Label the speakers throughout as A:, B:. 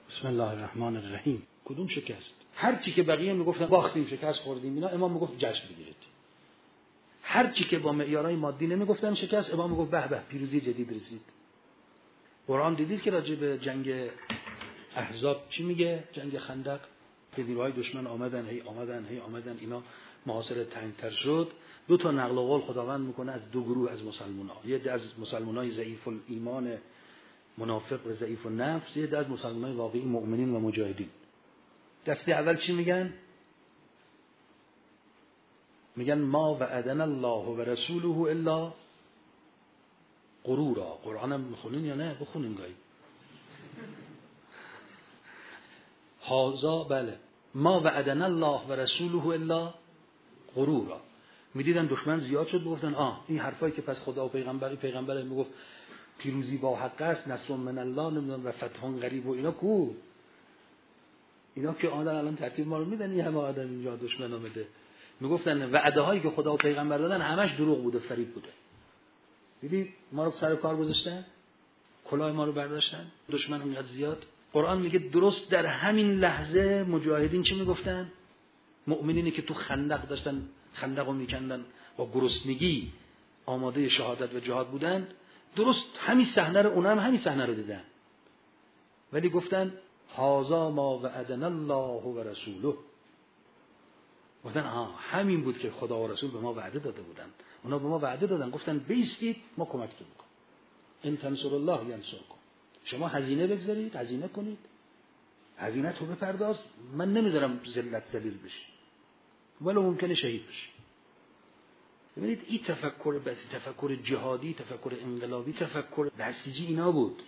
A: بسم الله الرحمن الرحیم. کدوم شکست؟ هر چی که بقیه میگفتن باختیم، شکست خوردیم، اینا امام میگفت جشن بگیرید. هر چی که با معیارهای مادی نمیگفتن شکست، امام میگفت به به پیروزی جدید رسید. قرآن دیدید که راجع به جنگ احزاب چی میگه؟ جنگ خندق که نیروهای دشمن آمدن اینا محاصره تنگتر شد. دو تا نقل قول خداوند میکنه از دو گروه از مسلمان‌ها، یه عده از مسلمانای ضعیف الایمان منافق و ضعیف النفس، یه عده از مسلمانای واقعی مؤمنین و مجاهدین. دسته اول چی میگن؟ میگن ما وعدنا الله و رسوله الا غرورا. قرآنم میخونین یا نه؟ بخونین گاهی. هازا بله ما وعدنا الله و رسوله الا غرورا. میدیدن دشمن زیاد شد، میگفتن این حرفایی که پس خدا و پیغمبر میگفت پیروزی با حق است، نصر من الله نمیدونم و فتح قریب و اینا کو؟ اینا که الان ترتیب ما رو میدن، این همه آدم اینجا دشمن آمده. میگفتن وعده هایی که خدا و پیغمبر دادن همش دروغ بوده، فریب بوده. دیدی ما رو سر کار گذاشتن، کلاه ما رو برداشتن، دشمن اینقدر زیاد. قرآن میگه درست در همین لحظه مجاهدین چی میگفتن؟ مؤمنینی که تو خندق داشتن خندقو میکندن با گرسنگی آماده شهادت و جهاد بودن، درست همین صحنه رو اونم همین صحنه رو دیدن، ولی گفتن هازا ما وعدنا الله و رسوله. گفتن همین بود که خدا و رسول به ما وعده داده بودن. اونا به ما وعده دادن، گفتن بیستید ما کمکتون میکنیم. ان تنصر الله ینصرکم. شما هزینه بگذارید، هزینه کنید، هزینه تو بپرداز، من نمیذارم ذلت ذلیل بشی ولی ممکنه شهید بشی. ببینید این تفکر بسی، تفکر جهادی، تفکر انقلابی، تفکر بسیجی اینا بود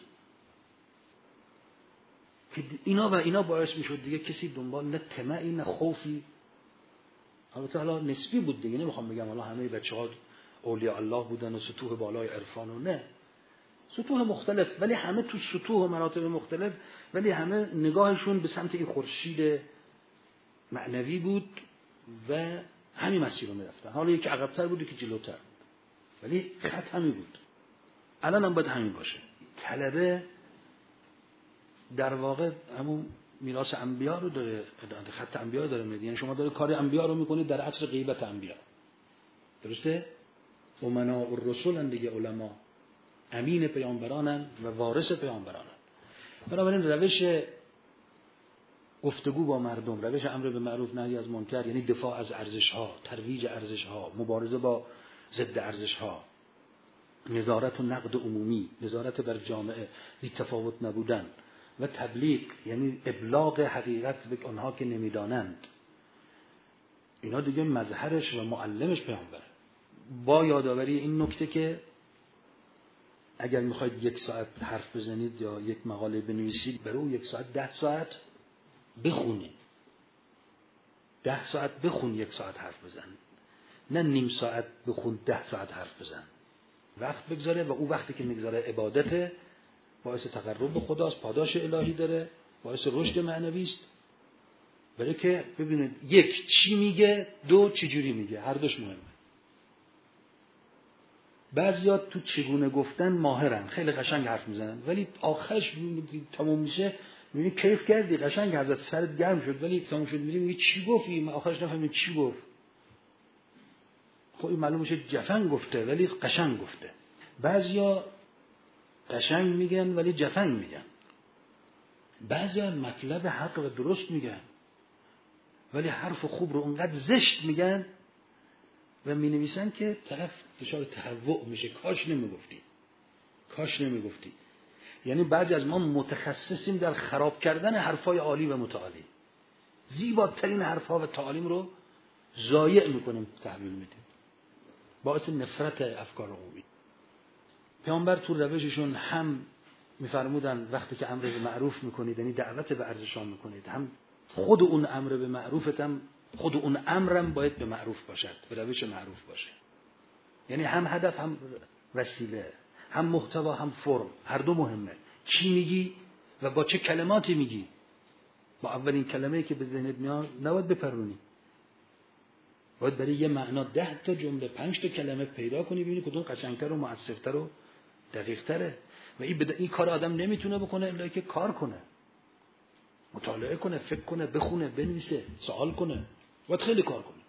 A: که اینا باعث میشد دیگه کسی دنبال نه طمعی نه خوفی. البته حالا نسبی بود دیگه، نمیخوام بگم حالا همه بچه‌ها اولیاء الله بودن و سطوح بالای عرفان و نه، سطوح مختلف، ولی همه تو سطوح و مراتب مختلف، ولی همه نگاهشون به سمت این خورشید معنوی بود و همین مسیر رو میرفتن. حالا یکی عقب‌تر بود یکی جلوتر بود، ولی خط همین بود. الان هم باید همین باشه. طلبه در واقع همون میراث انبیا رو داره، خط انبیا داره میده. یعنی شما داره کار انبیا رو میکنید در عصر غیبت انبیا. درسته؟ امناء الرسول دیگه، علما امین پیامبرانن و وارث پیامبرانن. بنابراین روش گفتگو با مردم، روش امر به معروف نهی از منکر، یعنی دفاع از ارزش‌ها، ترویج ارزش‌ها، مبارزه با ضد ارزش‌ها، نظارت و نقد عمومی، نظارت بر جامعه، بی‌تفاوت نبودن و تبلیغ، یعنی ابلاغ حقیقت به آنها که نمیدانند. اینا دیگه مظهرش و معلمش پیامبره. با یادآوری این نکته که اگر میخواید 1 ساعت حرف بزنید یا یک مقاله بنویسید، برو 1 ساعت 10 ساعت بخونید. 10 ساعت بخون 1 ساعت حرف بزن، نه نیم ساعت بخون 10 ساعت حرف بزن. وقت بگذاره و اون وقتی که میگذاره عبادته، باعث تقرب به خداست، پاداش الهی داره، باعث رشد معنوی است. برای که ببینید 1 چی میگه، 2 چجوری میگه، هر دوش مهمه. بعضیا تو چگونه گفتن ماهرن، خیلی قشنگ حرف میزنن، ولی آخرش تموم میشه میبینی کیف کردی، قشنگ حرف زد، سرت گرم شد، ولی تموم شد میگی چی گفتی، من آخرش نفهمیدم چی گفت. خب این معلوم میشه جفن گفته ولی قشنگ گفته. بعضیا قشنگ میگن ولی جفن میگن. بعضیا مطلب حق و درست میگن ولی حرف خوب رو اونقدر زشت میگن و مینویسن که طرف دچار تهوع میشه. کاش نمیگفتی. یعنی بعضی از ما متخصصیم در خراب کردن حرفای عالی و متعالی. زیباترین حرفا و تعالیم رو ضایع میکنیم، تحویل میدیم، باعث نفرت افکار عمومی. پیامبر تو روششون هم میفرمودن وقتی که امر به معروف میکنید، یعنی دعوت به ارزشان میکنید، هم خود اون امر به معروفت هم خود اون امرم باید به معروف باشد، به روش معروف باشه. یعنی هم هدف هم وسیله، هم محتوا هم فرم، هر دو مهمه. چی میگی و با چه کلماتی میگی. با اولین کلمه‌ای که به ذهنت میاد نباید بپرونی، باید برای یه معنا 10 تا جمله 5 تا کلمه پیدا کنی، ببینی کدوم قشنگتر و مؤثرتر و دقیق‌تره. و این کار آدم نمیتونه بکنه الا که کار کنه. مطالعه کنه، فکر کنه، بخونه، بنویسه، سوال کنه، باید خیلی کار کنه.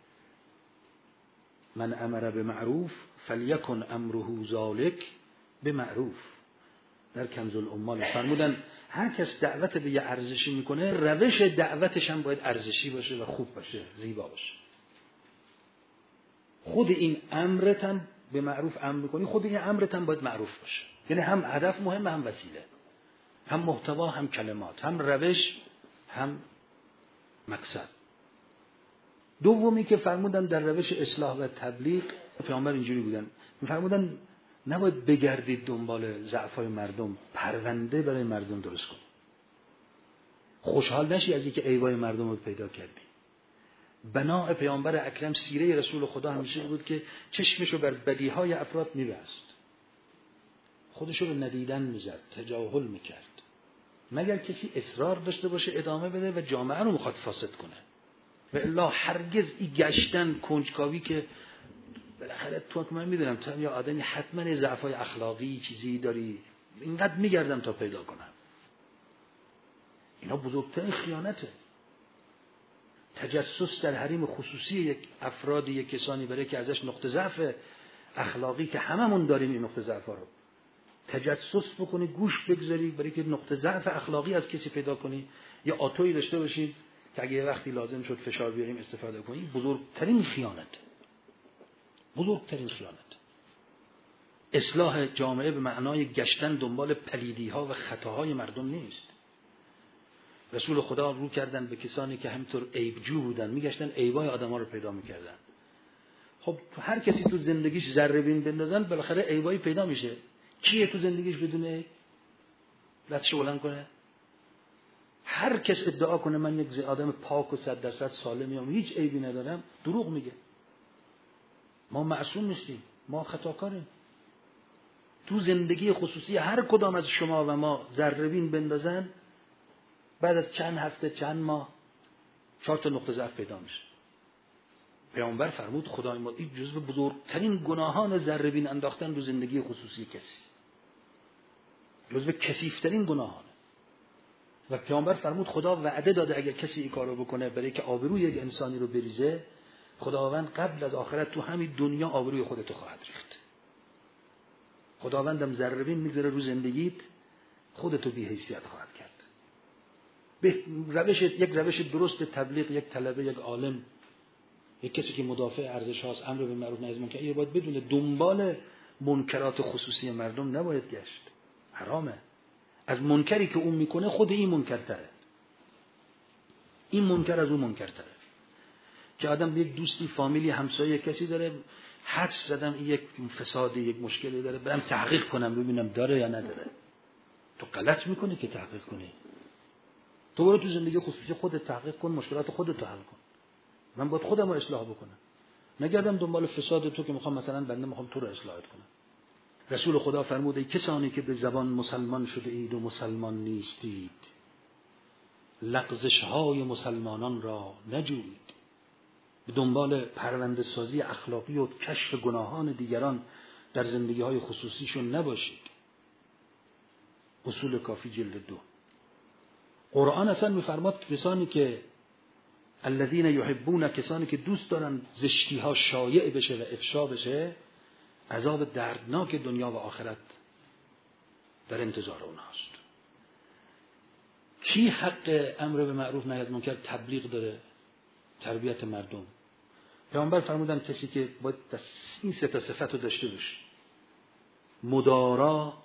A: من امر به معروف فلیکن امره ذالک به معروف. در کنز الامال فرمودن هر کس دعوت به یه ارزشی میکنه، روش دعوتش هم باید ارزشی باشه و خوب باشه، زیبا باشه. خود این امرت هم به معروف امر میکنی، خود این امرت هم باید معروف باشه. یعنی هم هدف مهمه، هم وسیله، هم محتوا، هم کلمات، هم روش، هم مقصد. دومی که فرمودن در روش اصلاح و تبلیغ، پیامبر اینجوری بودن، فرمودن نباید بگردید دنبال ضعف‌های مردم، پرونده برای مردم درست کن. خوشحال نشی از اینکه عیبای مردم رو پیدا کردی. بناء پیامبر اکرم، سیره رسول خدا همیشه بود که چشمشو بر بدیهای افراد می‌بست، خودشو به ندیدن می‌زد، تجاهل می‌کرد، مگر کسی اصرار داشته باشه ادامه بده و جامعه رو می‌خواد فاسد کنه. و الا هرگز این گشتن کنجکاوی که بالاخره تو من میدونم تو یا آدمی حتما ضعف‌های اخلاقی چیزی داری، اینقدر میگردم تا پیدا کنم. اینا بزرگترین خیانته. تجسس در حریم خصوصی یک افراد، یک کسانی برای که ازش نقطه ضعف اخلاقی که هممون داریم این نقطه ضعف‌ها رو تجسس بکنی، گوش بگذاری برای که نقطه ضعف اخلاقی از کسی پیدا کنی، یا آتویی داشته باشید که اگه وقتی لازم شد فشار بیاریم استفاده کنی. بزرگترین خیانت، بزرگترین خیانت. اصلاح جامعه به معنای گشتن دنبال پلیدی‌ها و خطاهای مردم نیست. رسول خدا رو کردن به کسانی که همینطور عیبجو بودن، میگشتن عیبای آدم‌ها رو پیدا میکردن. خب هر کسی تو زندگیش ذره بین بندازن بالاخره عیبایی پیدا میشه. کیه تو زندگیش بدون عیب؟ دستشو بلند کنه. هر کس ادعا کنه من یک آدم پاک و 100% سالمیم، هیچ عیبی ندارم، دروغ میگه. ما معصوم نیستیم، ما خطاکاریم. تو زندگی خصوصی هر کدام از شما و ما ذره بین بندازن، بعد از چند هفته، چند ماه 4 تا نقطه ضعف پیدا میشه. پیامبر فرمود خدای ما این جزو بزرگترین گناهان ذره بین انداختن رو زندگی خصوصی کسی، جزو کثیف‌ترین گناهانه. و پیامبر فرمود خدا وعده داده اگر کسی این کارو بکنه برای که آبروی یک انسانی رو بریزه، خداوند قبل از آخرت تو همین دنیا آبروی خودتو خواهد ریخت. خداوندم ذره بین میذاره رو زندگیت، خودتو بی حیثیت خواهد کرد. یک روش درست تبلیغ، یک طلبه، یک عالم، یک کسی که مدافع ارزش هاست، امر به معروف نهی از منکر، این باید بدونه دنبال منکرات خصوصی مردم نباید گشت. حرامه. از منکری که اون میکنه خود این منکرتره. این منکر از اون منکرتره. که آدم یک دوستی، فامیلی، همسایه کسی داره، حدس زدم این یک فسادی، یک مشکلی داره، برم تحقیق کنم ببینم داره یا نداره. تو غلط میکنی که تحقیق کنی. تو برو تو زندگی خصوصی خودت تحقیق کن، مشکلات خودت حل کن. من باید خودم رو اصلاح بکنم، نگردم دنبال فساد تو که میخوام مثلا بنده میخوام تو رو اصلاحت کنم. رسول خدا فرموده کسانی که به زبان مسلمان شده اید و مسلمان نیستید، لغزش های مسلمانان را نجویید، به دنبال پرونده سازی اخلاقی و کشف گناهان دیگران در زندگی های خصوصیشون نباشید. اصول کافی جلد 2. قرآن اصلا میفرماد کسانی که الذین یحبون، کسانی که دوست دارن زشتی ها شایع بشه و افشا بشه، عذاب دردناک دنیا و آخرت در انتظار اونهاست. کی حق امر به معروف نهی از منکر تبلیغ داره؟ تربیت مردم. پیامبر فرمودن کسی که باید این 3 تا صفت رو داشته باشه: مدارا،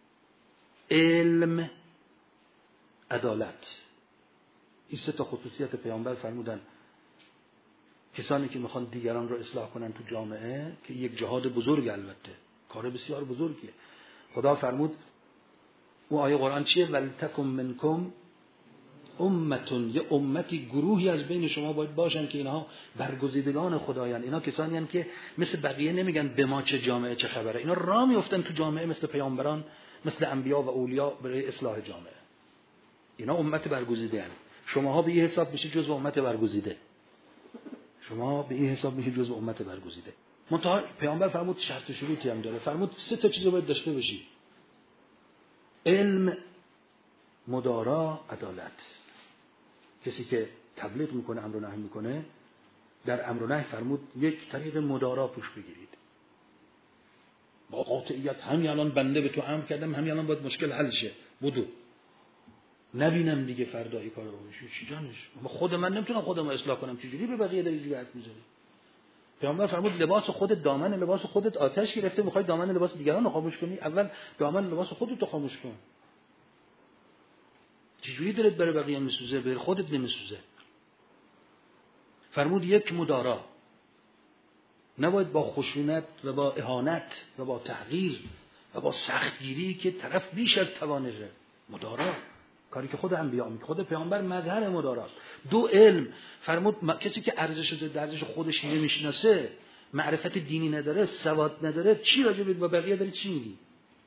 A: علم، عدالت. این 3 تا خصوصیت پیامبر فرمودن کسانی که میخوان دیگران رو اصلاح کنن تو جامعه، که یک جهاد بزرگ، البته کار بسیار بزرگیه. خدا فرمود اون آیه قرآن چیه؟ ولتکم منکم امتون، یه امتی، گروهی از بین شما باید باشن که اینها برگزیدگان خدایان. اینا کسانی هستند که مثل بقیه نمیگن به ما چه جامعه چه خبره، اینا راه میافتن تو جامعه مثل پیامبران، مثل انبیا و اولیا برای اصلاح جامعه. اینا امت برگزیده هستند. شماها به این حساب میشه جزو امت برگزیده. شما به این حساب میشه جزو امت برگزیده. منتها پیامبر فرمود شرط و شروطی هم داره. فرمود 3 تا چیز رو باید داشته باشی: علم، مدارا، عدالت. کسی که تبلیغ میکنه، امر و نهی میکنه، در امر و نهی فرمود یک طریق مدارا پیش بگیرید. با قاطعیت همین الان بنده به تو امر کردم، همین الان باید مشکل حل شه، بدو. نبینم دیگه فردا این کارو بکنی. چی جانش؟ خود من نمیتونم خودم اصلاح کنم، چجوری به بقیه داری اینجوری حرف میزنی؟ پیامبر فرمود لباس خودت دامن لباس خودت آتش گرفته، میخوای دامن لباس دیگران رو خاموش کنی؟ اول دامن لباس خودت رو خاموش کن. چجوری دلت برای بقیه میسوزه، برای خودت نمیسوزه؟ فرمود یک مدارا، نباید با خشونت و با اهانت و با تحقیر و با سختگیری که طرف بیش از توانشه. مدارا کاری که خود انبیا میکنه، خود پیامبر مظهر مداراست. دو علم فرمود کسی که ارزش خودش نمیشناسه، معرفت دینی نداره، سواد نداره، چی راجع به بقیه داری چی میگی؟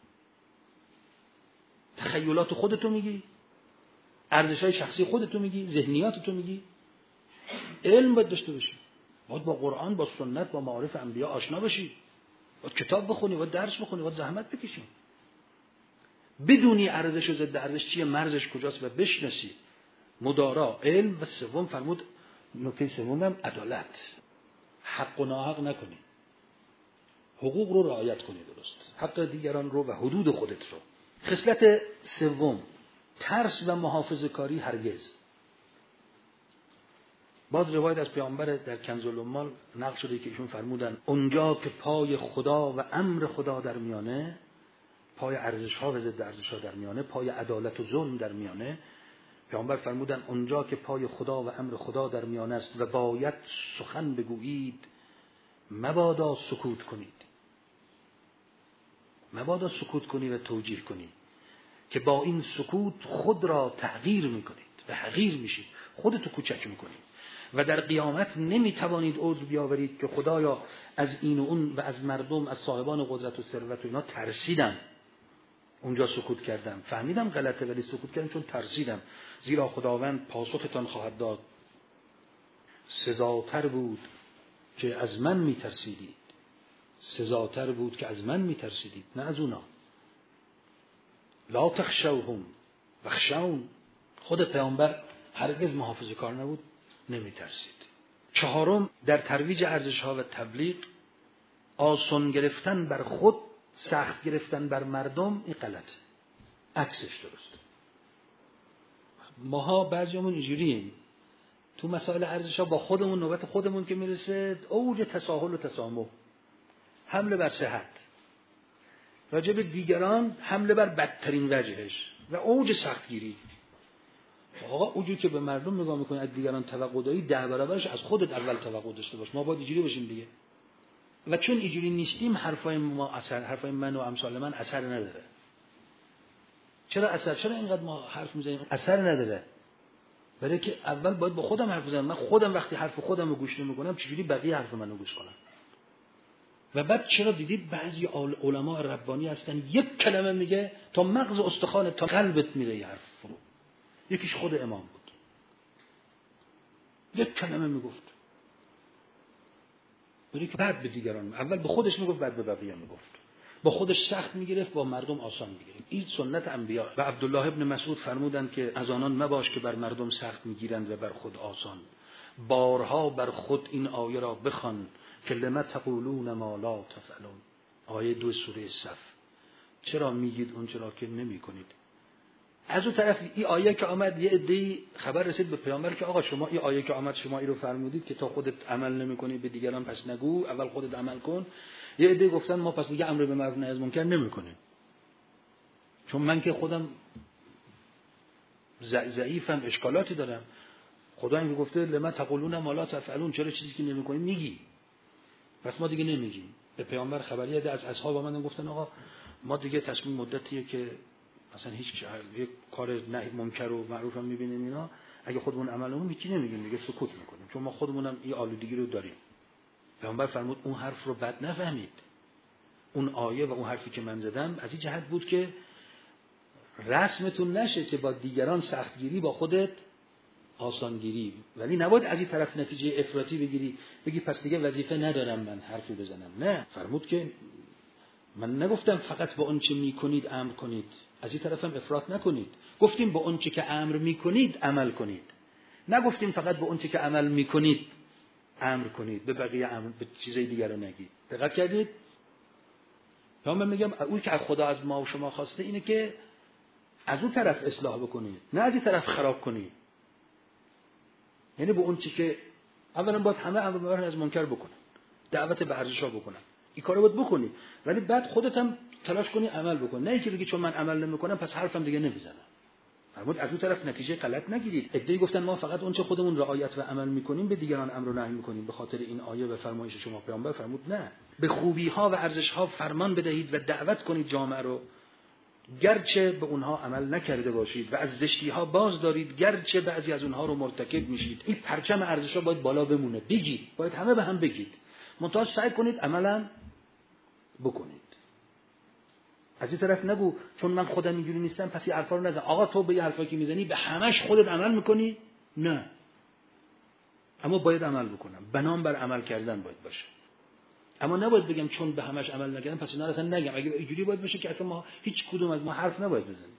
A: تخیلات خودتو میگی؟ ارزش‌های شخصی خودتو میگی؟ ذهنیاتتو میگی؟ علم باید داشته باشی. باید با قرآن، با سنت، با معارف انبیا آشنا بشی. باید کتاب بخونی، باید درس بخونی، باید زحمت بکشی. بدونی ارزش و ضد ارزش چیه، مرزش کجاست و بشناسی. مدارا، علم. و سوم فرمود، نکته سوم هم عدالت. حق و ناحق نکنی. حقوق رو رعایت کنی، درست. حق دیگران رو و حدود خودت رو. خصلت سوم، ترس و محافظه‌کاری هرگز. باز روایت از پیامبر در کنز الاموال نقل شده که ایشون فرمودن اونجا که پای خدا و امر خدا در میانه، پای ارزش‌ها و ضد ارزش‌ها در میانه، پای عدالت و ظلم در میانه، پیامبر فرمودن اونجا که پای خدا و امر خدا در میانه است و باید سخن بگویید، مبادا سکوت کنید. مبادا سکوت کنی و توجیه کنی که با این سکوت خود را تحقیر میکنید و حقیر میشید، خودتو کوچک میکنید و در قیامت نمیتوانید عذر بیاورید که خدایا از این و اون و از مردم، از صاحبان قدرت و ثروت و اینا ترسیدم، اونجا سکوت کردم، فهمیدم غلطه ولی سکوت کردم چون ترسیدم، زیرا خداوند پاسختان خواهد داد سزاتر بود که از من میترسیدید، سزاتر بود که از من میترسیدید، نه از اونا. لا تخشوهم واخشون. خود پیامبر هرگز محافظه کار نبود، نمیترسید. چهارم، در ترویج ارزش‌ها و تبلیغ، آسان گرفتن بر خود، سخت گرفتن بر مردم، این غلطه، عکسش درست. ماها بعضیامون اینجوریم تو مسائل ارزش‌ها، با خودمون نوبت خودمون که میرسه اوج تساهل و تسامح، حمله بر صحت، راجع به دیگران حمله بر بدترین وجهش و اوج سختگیری. آقا اونجوری که به مردم نگاه میکنی از دیگران توقع داری، 10 برابرش از خودت اول توقع داشته باش. ما باید اینجوری باشیم دیگه. و چون اینجوری نیستیم، حرفای من و امثال من اثر نداره. چرا اینقدر ما حرف میزنیم اثر نداره؟ برای که اول باید با خودم حرف بزنم. من خودم وقتی حرف خودم رو گوش نمیکنم، چجوری بقیه حرف منو گوش کنم؟ و بعد چرا دیدید بعضی علما ربانی هستن یک کلمه میگه تا مغز استخوان تا قلبت میره این حرف فرو. یکیش خود امام بود، یک کلمه میگفت، ولی که بعد به دیگران، اول به خودش میگفت بعد به بقیه میگفت، با خودش سخت میگرفت با مردم آسان میگرفت. این سنت انبیا. و عبدالله ابن مسعود فرمودند که از آنان مباش که بر مردم سخت میگیرند و بر خود آسان. بارها بر خود این آیه را بخوان که لم تقولون ما لا تفعلون. آیه 2 سوره صف. چرا میگید اون چرا که نمیکنید؟ از اون طرف این آیه که آمد، یه عده‌ای خبر رسید به پیامبر که آقا شما این آیه که آمد شما این رو فرمودید که تا خودت عمل نمی‌کنی به دیگران پس نگو، اول خودت عمل کن. یه عده گفتن ما پس دیگه امر به معروف نهی از منکر نمی‌کنیم، چون من که خودم ضعیفم، اشکالاتی دارم. خدا این گفته لما تقولون ما لا تفعلون، چرا چیزی که نمی‌کنی میگی؟ پس ما دیگه نمیگیم. به پیامبر خبریه از اصحاب اومدن گفتن آقا ما دیگه تصمیم مدتیه که مثلا هیچ یک کار نهی منکر و معروف هم می‌بینیم اینا، اگه خودمون عملمون هیچی نمیگیم دیگه، سکوت می‌کنیم، چون ما خودمونم این آلودگی رو داریم. پیامبر فرمود اون حرف رو بد نفهمید. اون آیه و اون حرفی که من زدم از این جهت بود که رسمتون نشه که با دیگران سختگیری، با خودت آسانگیری، ولی نباید از این طرف نتیجه افراطی بگیری بگی پس دیگه وظیفه ندارم من حرفی بزنم. نه، فرمود که من نگفتم فقط با اون چه میکنید امر کنید، از این طرف هم افراط نکنید. گفتیم با اون چه که امر میکنید عمل کنید. نگفتیم فقط به اون چه که عمل میکنید امر کنید، به بقیه امر، به چیزای دیگر رو نگید. دقت کردید؟ من میگم اون که از خدا از ما و شما خواسته اینه که از اون طرف اصلاح بکنید، نه از این طرف خراب کنید. یعنی به اون چی که اولا باید همه امر به معروف از منکر بکنن، دعوت به ارزش‌ها بکنن، این کارو باید بکنی، ولی بعد خودت هم تلاش کنی عمل بکن، نه اینکه بگی چون من عمل نمی‌کنم پس حرفم دیگه نمیزنم. فرمود از اون طرف نتیجه غلط نگیرید. ادعی گفتن ما فقط اون چه خودمون رعایت و عمل می‌کنیم به دیگران امر و نهی می‌کنیم، به خاطر این آیه و فرمایش شما پیامبر فرمود نه، به خوبی‌ها و ارزش‌ها فرمان بدهید و دعوت کنید جامعه رو، گرچه به اونها عمل نکرده باشید، و از زشتی‌ها باز دارید گرچه بعضی از اونها رو مرتکب میشید. این پرچم ارزش‌ها باید بالا بمونه، بگید، باید همه به هم بگید، منتها سعی کنید عملاً بکنید. از این طرف نگو چون من خودم اینجوری نیستم پس این حرفا رو نزن. آقا تو به این حرفایی که میزنی به همش خودت عمل میکنی؟ نه، اما باید عمل بکنم، بنام بر عمل کردن باید باشه. اما نباید بگم چون به همش عمل نکردم پس اینا رو اصلا نگم. اگه اینجوری باید باشه که اصلا ما هیچ کدوم از ما حرف نباید بزنیم.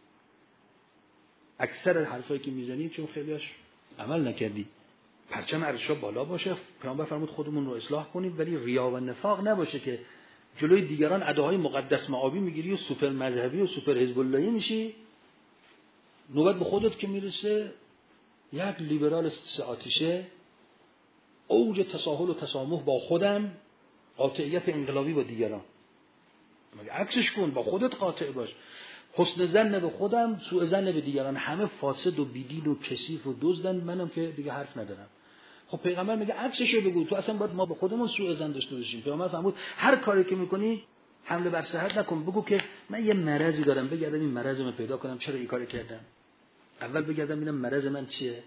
A: اکثر حرفایی که میزنی چون خیلیاش عمل نکردی. پرچم ارزش‌ها بالا باشه. پیامبر فرمود خودمون رو اصلاح کنید، ولی ریا و نفاق نباشه که جلوی دیگران ادعای مقدس معابی میگیری و سوپر مذهبی و سوپر حزب اللهی میشی. نوبت به خودت که میرسه یک لیبرال سه آتیشه، اوج تساهل و تسامح با خودم، قاطعیت انقلابی با دیگران. مگه عکسش کن، با خودت قاطع باش. حسن ظن به خودم، سوء ظن به دیگران. همه فاسد و بیدین و کثیف و دزدن، منم که دیگه حرف ندارم. خب پیغمبر میگه عکسشو بگو. تو اصلا باید ما به خودمون سوء ظن داشته باشیم. پیغمبر فرمود هر کاری که میکنی حمله بر صحت نکن. بگو که من یه مرضی دارم، بگردم این مرضمو پیدا کنم، چرا این کارو کردم. اول بگردم ببینم مرض من چیه.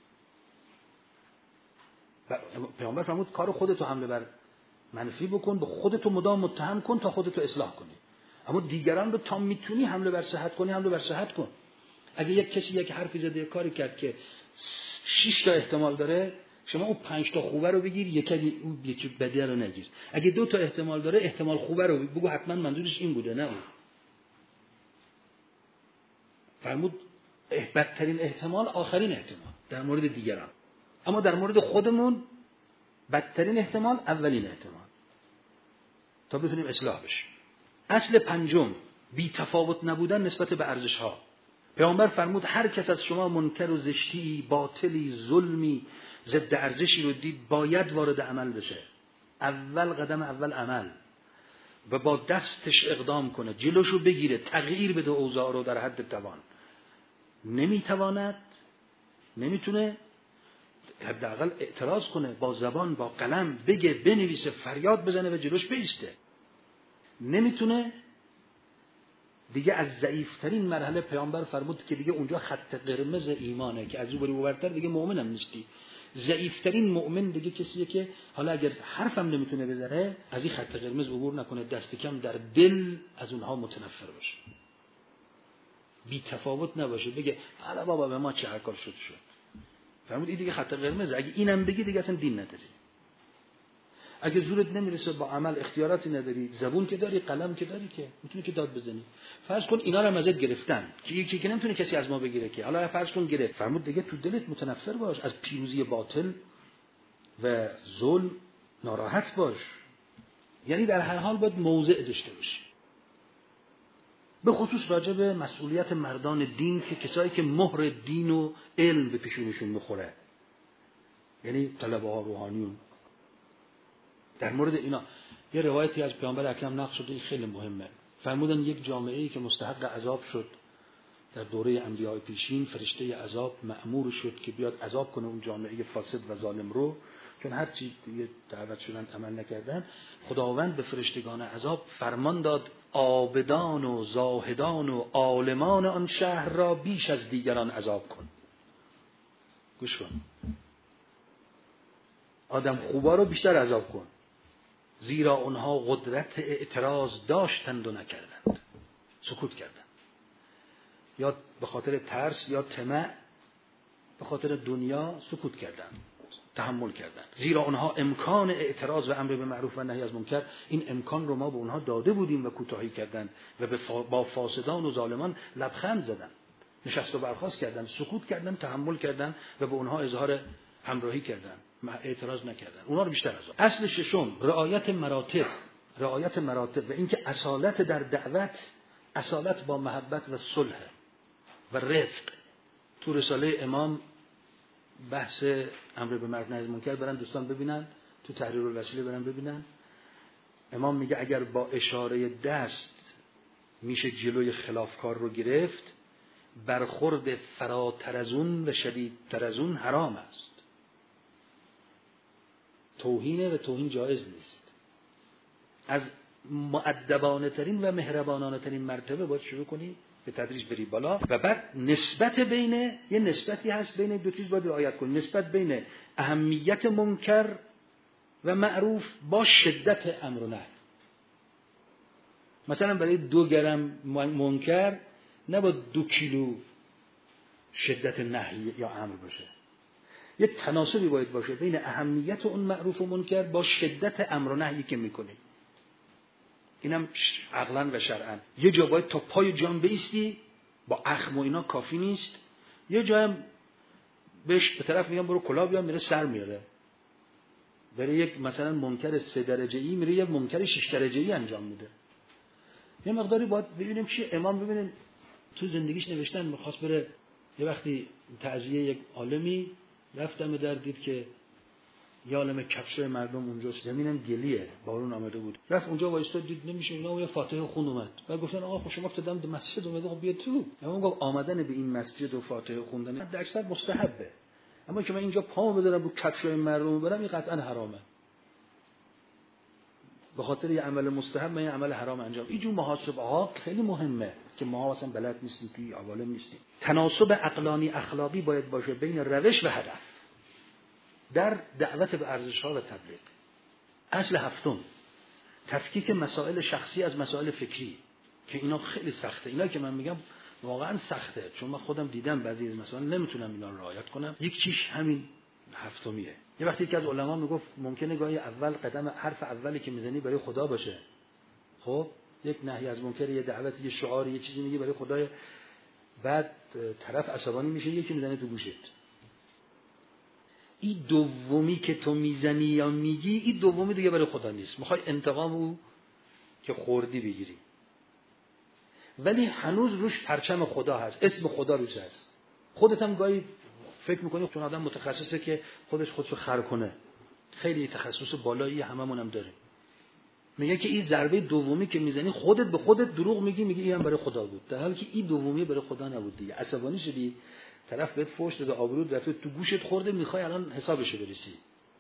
A: پیغمبر فرمود کارو خودتو حمله بر منفی بکن، به خودتو مدام متهم کن تا خودتو اصلاح کنی. اما دیگران رو تا میتونی حمله بر صحت کنی، حمله بر صحت کن. اگه یک کسی یک حرفی زده، یک کاری کرد که 6 تا احتمال داره، شما اون 5 تا خوبه رو بگیر، یکی بده رو نگیر. اگه 2 تا احتمال داره، احتمال خوبه رو بگو حتما منظورش این بوده، نه اون. فرمود بدترین احتمال آخرین احتمال در مورد دیگران، اما در مورد خودمون بدترین احتمال اولین احتمال، تا بتونیم اصلاح بشیم. اصل پنجم، بی تفاوت نبودن نسبت به ارزش‌ها. پیامبر فرمود هر کس از شما منکر و زشتی، باطلی، ظلمی، ضد ارزشی رو دید باید وارد عمل بشه. اول قدم اول عمل، و با دستش اقدام کنه، جلوشو بگیره، تغییر بده اوضاع رو در حد توان. نمیتواند، نمیتونه، حداقل اعتراض کنه، با زبان، با قلم بگه، بنویسه، فریاد بزنه و جلوش بیسته. نمیتونه، دیگه از ضعیفترین مرحله پیامبر فرمود که دیگه اونجا خط قرمز ایمانه که از اون بری اونورتر دیگه مؤمنم نیستی. ضعیفترین مؤمن دیگه کسیه که حالا اگر حرفم نمیتونه بزنه از این خط قرمز عبور نکنه، دست کم در دل از اونها متنفر باشه، بی تفاوت نباشه، بگه حالا بابا به ما چه هر کار شد. فرمود این دیگه خط قرمز. اگه اینم بگی دیگه اصلا دین نداری. اگه زورت نمیرسه، با عمل اختیاراتی نداری، زبون که داری، قلم که داری، که میتونی که داد بزنی. فرض کن اینا رو ازت گرفتن که یکی که نمیتونه کسی از ما بگیره که، حالا فرض کن گرفت. فرمود دیگه تو دلت متنفر باش، از پیروزی باطل و ظلم ناراحت باش. یعنی در هر حال باید موضع داشته باشی، به خصوص راجع به مسئولیت مردان دین که کسایی که مهر دین و علم به پیشونشون میخوره، یعنی طلبه ها، روحانیون. در مورد اینا یه روایتی از پیامبر اکرم نقل شده، این خیلی مهمه. فرمودن یک جامعه‌ای که مستحق عذاب شد در دوره انبیاء پیشین، فرشته عذاب مأمور شد که بیاد عذاب کنه اون جامعه فاسد و ظالم رو، چون هر چی دیگه دعوت شدن عمل نکردن. خداوند به فرشتگان عذاب فرمان داد عابدان و زاهدان و عالمان آن شهر را بیش از دیگران عذاب کن. گوش کن، آدم خوبا رو بیشتر عذاب کن، زیرا اونها قدرت اعتراض داشتند و نکردند، سکوت کردند، یا به خاطر ترس یا طمع، به خاطر دنیا سکوت کردند، تحمل کردند. زیرا اونها امکان اعتراض و امر به معروف و نهی از منکر، این امکان رو ما به اونها داده بودیم و کوتاهی کردند و با فاسدان و ظالمان لبخند زدند. نشست و برخاست کردن، سکوت کردن، تحمل کردن و به اونها اظهار همراهی کردن، اعتراض نکردن. اونها رو بیشتر از اون. اصل ششم رعایت مراتب و اینکه اصالت در دعوت، اصالت با محبت و صلح و رفق. تو رساله امام بحث امر به معروف نهی از منکر برن دوستان ببینن، تو تحریر الوسیله برن ببینن. امام میگه اگر با اشاره دست میشه جلوی خلافکار رو گرفت، برخورد فراتر از اون و شدیدتر از اون حرام است. توهینه و توهین جایز نیست. از مؤدبانه ترین و مهربانانه ترین مرتبه باید شروع کنی، به تدریج بری بالا و بعد نسبت بین، یه نسبتی هست بین دو چیز باید رعایت کنی، نسبت بین اهمیت منکر و معروف با شدت امر و نهی. مثلا برای 2 گرم منکر نباید 2 کیلو شدت نهی یا امر باشه. یه تناسبی باید باشه بین اهمیت اون معروف و منکر با شدت امر و نهی که میکنی. اینم عقلاً و شرعاً. یه جا باید تا پای جان بایستی، با اخم و اینا کافی نیست. یه جا هم بهش به طرف میگم برو کلاه بیام، میره سر میاره. برای یک مثلا منکر 3 درجه‌ای میره یک منکر 6 درجه‌ای انجام میده. یه مقداری باید ببینیم چی امام ببینیم تو زندگیش نوشتن. میخواست بره یه وقتی تعزیه یک عالمی، رفتم در دید که یه عالم کفشای مردم اونجاست، زمینم گلیه، بارون آمده بود. رفت اونجا وایستاد، دید نمیشه اینا، و یه فاتحه خون اومد. بعد گفتن آقا خب شما افتادم به مسجد اومده، خب بیا تو. امام گفت آمدن به این مسجد و فاتحه خوندن در اکثر مستحبه، اما که من اینجا پامو بذارم رو کفشای مردم برم، این قطعا حرامه. به خاطر یه عمل مستحب من یه عمل حرام انجام. اینجور محاسبه ها خیلی مهمه که ما اصلا بلد نیستیم، توی عوالم نیستیم. تناسب عقلانی اخلاقی باید باشه بین روش و هدف در دعوت به ارزش‌ها و تبلیغ. اصل هفتم تفکیک مسائل شخصی از مسائل فکری، که اینا خیلی سخته. اینا که من میگم واقعا سخته، چون من خودم دیدم بعضی از مسائل نمیتونم اینا رو رعایت کنم. یک چیز همین هفتمیه. یه وقتی که از علما میگفت ممکنه گاهی اول قدم حرف اولی که میزنی برای خدا باشه. خب یک نهی از منکر، یه دعوت، یه شعار، یه چیزی میگی برای خدا، بعد طرف عصبانی میشه یکی میزنه تو گوشت. این دومی که تو میزنی یا میگی، این دومی دیگه برای خدا نیست، میخوای انتقام او که خوردی بگیری، ولی هنوز روش پرچم خدا هست، اسم خدا روش هست. خودت هم گاهی فکر میکنی چون آدم متخصصه که خودشو خر کنه، خیلی تخصص بالایی هممون هم داریم. میگه که این ضربه دومی که میزنی خودت به خودت دروغ میگی این هم برای خدا بود، در حالی که این دومی برای خدا نبود دیگه. عصبانی شدی، طرف بهت فحش داده، آبروت رفته، تو گوشت خورده، میخوای الان حسابش برسی.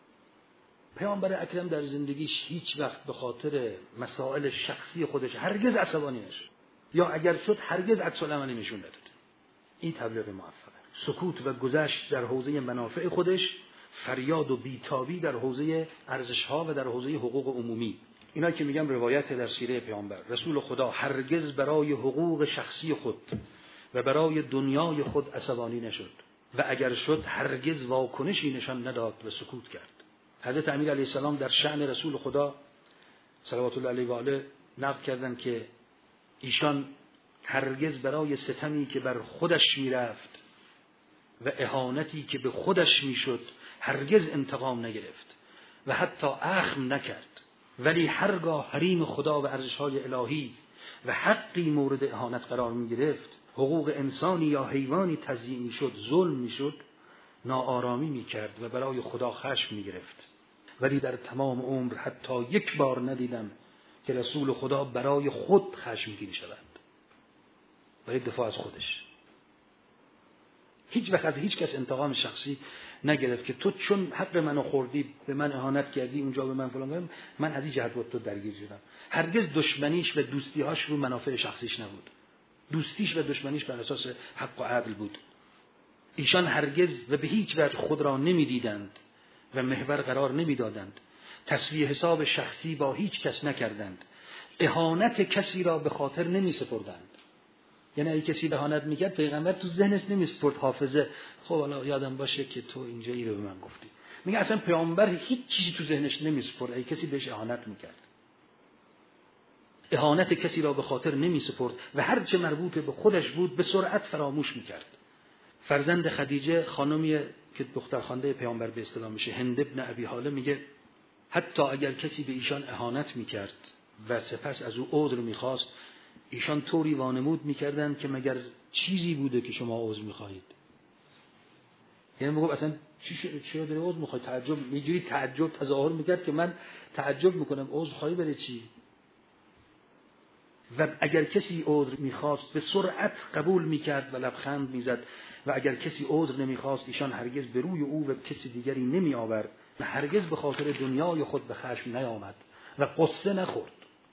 A: پیامبر اکرم در زندگیش هیچ وقت به خاطر مسائل شخصی خودش هرگز عصبانی نشد، یا اگر شد هرگز عکس العملی نشون نداد. این تبلیغ موفقه. سکوت و گذشت در حوزه منافع خودش، فریاد و بیتابی در حوزه ارزش‌ها و در حوزه حقوق عمومی. اینا که میگم روایت در سیره پیامبر. رسول خدا هرگز برای حقوق شخصی خود و برای دنیای خود عصبانی نشد و اگر شد هرگز واکنشی نشان نداد و سکوت کرد. حضرت امیر علیه السلام در شأن رسول خدا صلوات الله علیه و آله نقل کردند که ایشان هرگز برای ستمی که بر خودش میرفت و اهانتی که به خودش میشد هرگز انتقام نگرفت و حتی اخم نکرد، ولی هرگاه حریم خدا و ارزش‌های الهی و حقی مورد اهانت قرار می‌گرفت، حقوق انسانی یا حیوانی تضییع می‌شد، ظلم می‌شد، ناآرامی می‌کرد و برای خدا خشم می‌گرفت. ولی در تمام عمر حتی یک بار ندیدم که رسول خدا برای خود خشمگین شود، برای دفاع از خودش. هیچ وقت از هیچ کس انتقام شخصی نگرفت که تو چون حق منو خوردی، به من اهانت کردی، اونجا به من فلان کردی، من از این جهت با تو درگیر شدم. هرگز دشمنیش و دوستی‌هاش رو منافع شخصیش نبود. دوستیش و دشمنیش بر اساس حق و عدل بود. ایشان هرگز و به هیچ وجه خود را نمی‌دیدند و محور قرار نمی‌دادند. تسویه حساب شخصی با هیچ کس نکردند. اهانت کسی را به خاطر نمی‌سپردند. یعنی اگه کسی اهانت میکرد پیغمبر تو ذهنش نمیسپرد حافظه، خب حالا یادم باشه که تو اینجا رو به من گفتی. میگه اصلا پیامبر هیچ چیزی تو ذهنش نمیسپرد اگه کسی بهش اهانت میکرد. اهانت کسی را به خاطر نمی سپرد و هر چه مربوط به خودش بود به سرعت فراموش میکرد. فرزند خدیجه خانمی که دخترخوانده پیامبر به اصطلاح میشه، هند ابن ابی هاله، میگه حتی اگر کسی به ایشان اهانت میکرد و سپس از او عذر میخواست، ایشان طوری وانمود میکردند که مگر چیزی بوده که شما عذر میخواهید. یعنی میگم اصلا چی داره عذر میخواد؟ تعجب، اینجوری تعجب تظاهر میکرد که من تعجب میکنم، عذر خواهی برای چی؟ و اگر کسی عذر میخواست به سرعت قبول میکرد و لبخند میزد و اگر کسی عذر نمیخواست ایشان هرگز به روی او و کسی دیگری نمی آورد و هرگز به خاطر دنیای خود به خشم نیامد و قصه نخورد.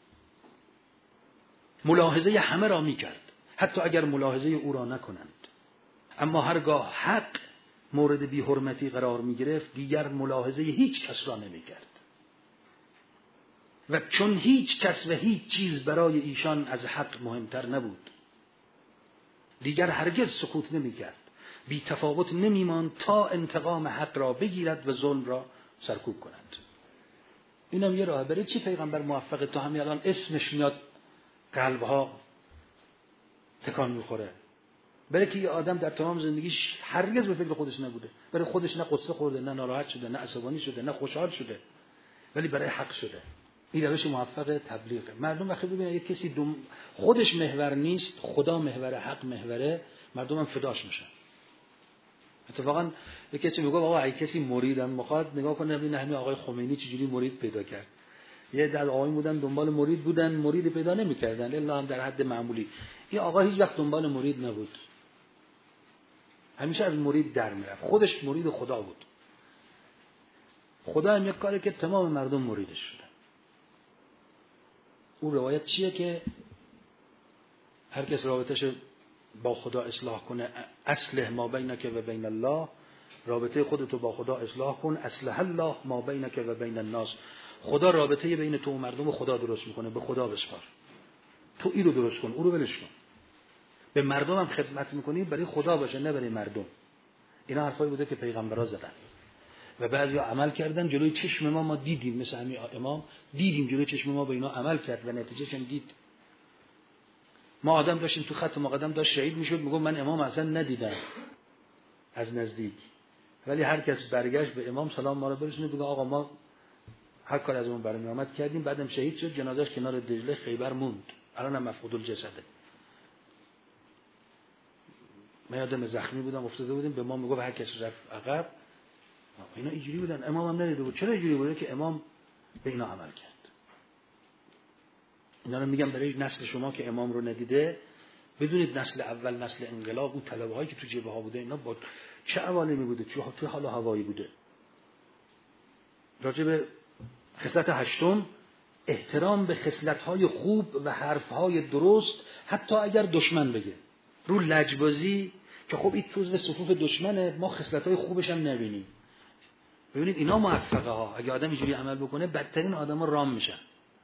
A: ملاحظه همه را میکرد حتی اگر ملاحظه او را نکنند، اما هرگاه حق مورد بی حرمتی قرار میگرفت دیگر ملاحظه هیچ کس را نمیکرد و چون هیچ کس و هیچ چیز برای ایشان از حق مهمتر نبود دیگر هرگز سکوت نمیکرد، بی تفاوت نمیماند تا انتقام حق را بگیرد و ظلم را سرکوب کند. اینم یه راه. برای چی پیغمبر موفقه تا همین الان اسمش میاد قلبها تکان میخوره؟ برای که یه آدم در تمام زندگیش هرگز به فکر خودش نبوده، برای خودش نه قصه خورده، نه ناراحت شده، نه عصبانی شده، نه خوشحال شده، ولی برای حق شده. این روش موفق تبلیغه. مردم وقتی ببینن یک کسی خودش محور نیست، خدا محور، حق محوره، مردم هم فداش میشن. اتفاقا یک کسی میگه آقا اگه کسی مریدم میخواد نگاه کنه ببینه همین آقای خمینی چجوری مرید پیدا کرد. یه در آقای بودن دنبال مرید بودن، مرید پیدا نمیکردن الا هم در حد معمولی. این آقا هیچ وقت دنبال مرید نبود، همیشه از مرید در میرفت، خودش مرید خدا بود. خدا هم یک کاری که تمام مردم مریدش شدن. اون روایت چیه که هر کس رابطه‌ش با خدا اصلاح کنه، اصلح ما بینک و بین الله، رابطه خودتو با خدا اصلاح کن، اصلح الله ما بینک و بین الناس. خدا رابطه بین تو و مردم خدا درست میکنه، به خدا بسپار. تو این رو درست کن، اون رو ولش کن. به مردم هم خدمت میکنی برای خدا باشه نه برای مردم. اینا حرفایی بوده که پیغمبرا زدن و بعضیا عمل کردن جلوی چشم ما دیدیم، مثل همین امام دیدیم جلوی چشم ما به اینا عمل کرد و نتیجهش هم دید. ما آدم داشتیم تو خط مقدم داشت شهید میشد، میگم من امام اصلا ندیدم از نزدیک، ولی هر کس برگشت به امام سلام ما رو برسونه بگه آقا ما هر کار از اون برمی آمد کردیم، بعدم شهید شد، جنازه‌اش کنار دجله خیبر موند، الان هم مفقود الجسده. من یادم زخمی بودم افتاده بودیم، به ما میگفت هر کس رفت عقب. اینا اینجوری بودن، امام هم ندیده بود. چرا اینجوری بوده؟ که امام به اینا عمل کرد. اینا رو میگم برای نسل شما که امام رو ندیده، بدونید نسل اول، نسل انقلاب، اون طلبه‌هایی که تو جبهه ها بوده اینا با چه عوالمی بوده، چه حال و هوایی بوده. راجع به خصلت هشتم، احترام به خصلت‌های خوب و حرف‌های درست حتی اگر دشمن بگه. رو لجبازی که خب این جزو صفوف دشمنه، ما خصلت‌های خوبش هم نبینیم. ببینید اینا موفقه ها. اگه آدم اینجوری عمل بکنه بدترین آدما رام میشن.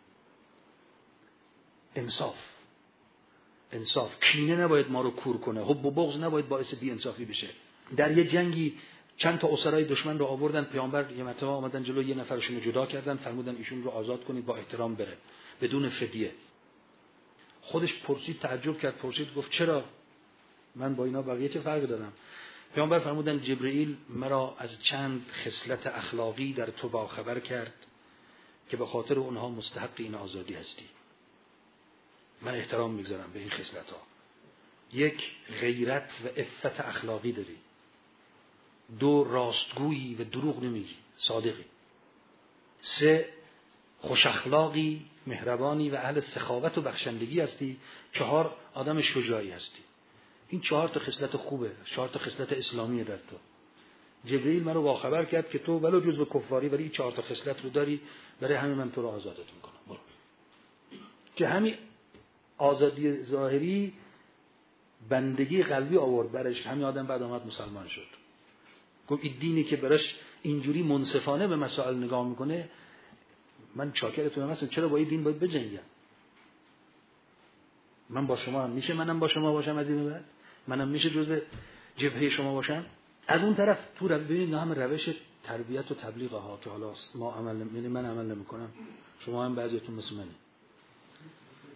A: انصاف، کینه نباید ما رو کور کنه، حب و بغض نباید باعث بی انصافی بشه. در یه جنگی چند تا اسرای دشمن رو آوردن، پیامبر یه مرتبه آمدن جلو یه نفرشون رو جدا کردن، فرمودن ایشون رو آزاد کنید با احترام بره بدون فدیه. خودش پرسید، تعجب کرد، پرسید گفت چرا؟ من با اینا بقیه چه فرقی دارم؟ پیامبر فرمودن جبرئیل مرا از چند خصلت اخلاقی در تو باخبر کرد که به خاطر اونها مستحق این آزادی هستی. من احترام میگذارم به این خصلت‌ها. یک، غیرت و عفت اخلاقی داری. دو، راستگویی و دروغ نمیگی، صادقی. سه، خوش اخلاقی، مهربانی و اهل سخاوت و بخشندگی هستی. چهار، آدم شجاعی هستی. این 4 تا خصلت خوبه، 4 تا خصلت اسلامیه در تو. جبرئیل منو باخبر کرد که تو ولو جزو کفاری ولی این 4 تا خصلت رو داری، برای همین من تو رو آزادت میکنم. برو. که همین آزادی ظاهری بندگی قلبی آورد برش، همین آدم بعد آمد مسلمان شد. گفت این دینی که برش اینجوری منصفانه به مسائل نگاه میکنه، من چاکرتونم هستم، چرا با این دین باید بجنگم؟ من با شما هم میشه، منم با شما باشم از این بعد، منم میشه جزء جبهه شما باشم. از اون طرف تو ببینید هم روش تربیت و تبلیغ ها که حالا ما عمل یعنی من عمل نمیکنم، شما هم بعضیتون مثل منی.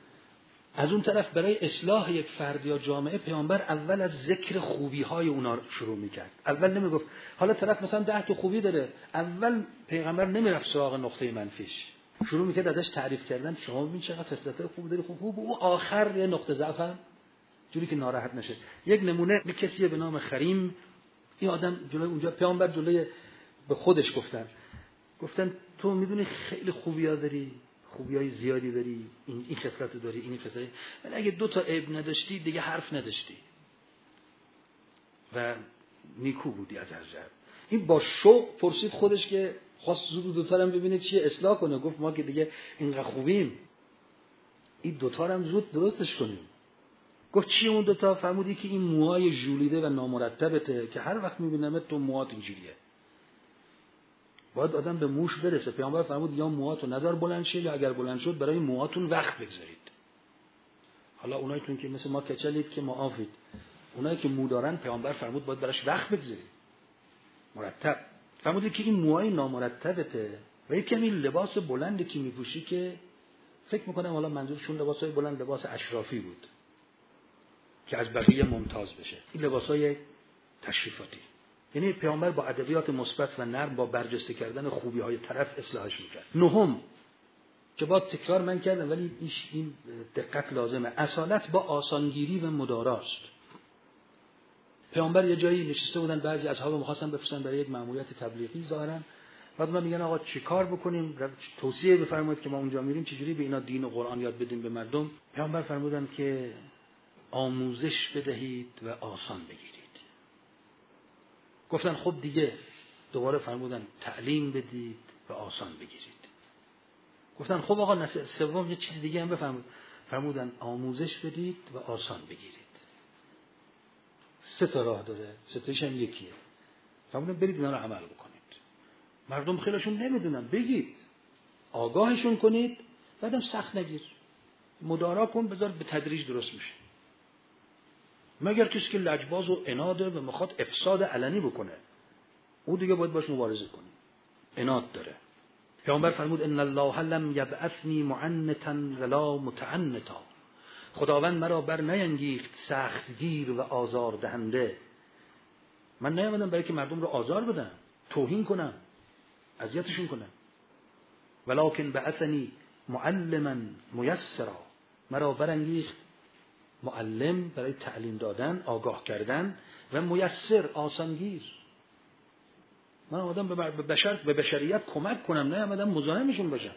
A: از اون طرف برای اصلاح یک فرد یا جامعه پیامبر اول از ذکر خوبی‌های اونا شروع می‌کرد. اول نمیگفت حالا طرف مثلا 10 تا خوبی داره، اول پیغمبر نمیرفت سراغ نقطه منفیش، شروع می‌کرد ازش تعریف کردن. شما ببین چقدر خصلت‌های خوب داری، خوب و آخر یه نقطه ضعف هم جوری که ناراحت نشه. یک نمونه کسی به نام خریم، این آدم جلوی اونجا پیامبر جلوی به خودش گفتن تو میدونی خیلی خوبی‌ها داری، خوبیای زیادی داری، این خصلت داری، این خصلت، ولی اگه 2 تا عیب نداشتی دیگه حرف نداشتی و نیکو بودی از هر جهت. این با شوق پرسید خودش که خواست زود 2 تا هم ببینه چیه اصلاح کنه. گفت ما که دیگه اینقدر خوبیم، این 2 تا هم زود درستش کنیم. گفت چی اون 2 تا؟ فرمودی که این موهای ژولیده و نامرتبته که هر وقت میبینمت تو موهات اینجوریه. باید آدم به موش برسه. پیامبر فرمود یا موهاتو نظر بلند شه یا اگر بلند شد برای موهاتون وقت بگذارید. حالا اونایتون که مثل ما کچلید که معافید، اونایی که مو دارن پیامبر فرمود باید براش وقت بگذارید، مرتب. فرمود که این موهای نامرتبته و یک کمی لباس بلندی که میپوشی که فکر میکنم حالا منظورشون لباسای بلند لباس اشرافی بود که از بقیه ممتاز بشه، این لباسای تشریفاتی. یعنی پیامبر با ادبیات مثبت و نرم با برجسته کردن خوبی‌های طرف اصلاحش می‌کرد. نهم که با تکرار من کردم ولی این دقت لازمه، اصالت با آسانگیری و مداراست. پیامبر یه جایی نشسته بودن، بعضی اصحاب می‌خواستن بفرستن برای یک مأموریت تبلیغی ظاهرا، بعد اونا میگن آقا چیکار بکنیم، توصیه بفرمایید که ما اونجا میریم چجوری به اینا دین و قرآن یاد بدیم به مردم. پیامبر فرمودن که آموزش بدهید و آسان بگیرید. گفتن خب دیگه، دوباره فرمودن تعلیم بدید و آسان بگیرید. گفتن خب آقا سوم یه چیز دیگه هم بفرمایید. فرمودن آموزش بدید و آسان بگیرید. 3 تا راه داره، 3 تاش هم یکیه. فرمودن برید اینا رو عمل بکنید. مردم خیلیشون نمیدونن، بگید، آگاهشون کنید، بعدم سخت نگیر، مدارا کن، بذار به تدریج درست میشه. مگر کسی که لجباز و عناده و میخواد افساد علنی بکنه، او دیگه باید باش مبارزه کنی، عناد داره. پیامبر فرمود ان الله لم یبعثنی معنتا ولا متعنتا، خداوند مرا بر نینگیخت سختگیر و آزار دهنده. من نیامدم برای که مردم رو آزار بدم، توهین کنم، اذیتشون کنم. ولکن بعثنی معلما میسرا، مرا برانگیخت معلم برای تعلیم دادن، آگاه کردن و میسر آسانگیر. من آدم به بشریت کمک کنم، نه آدم مزاحمشون باشم،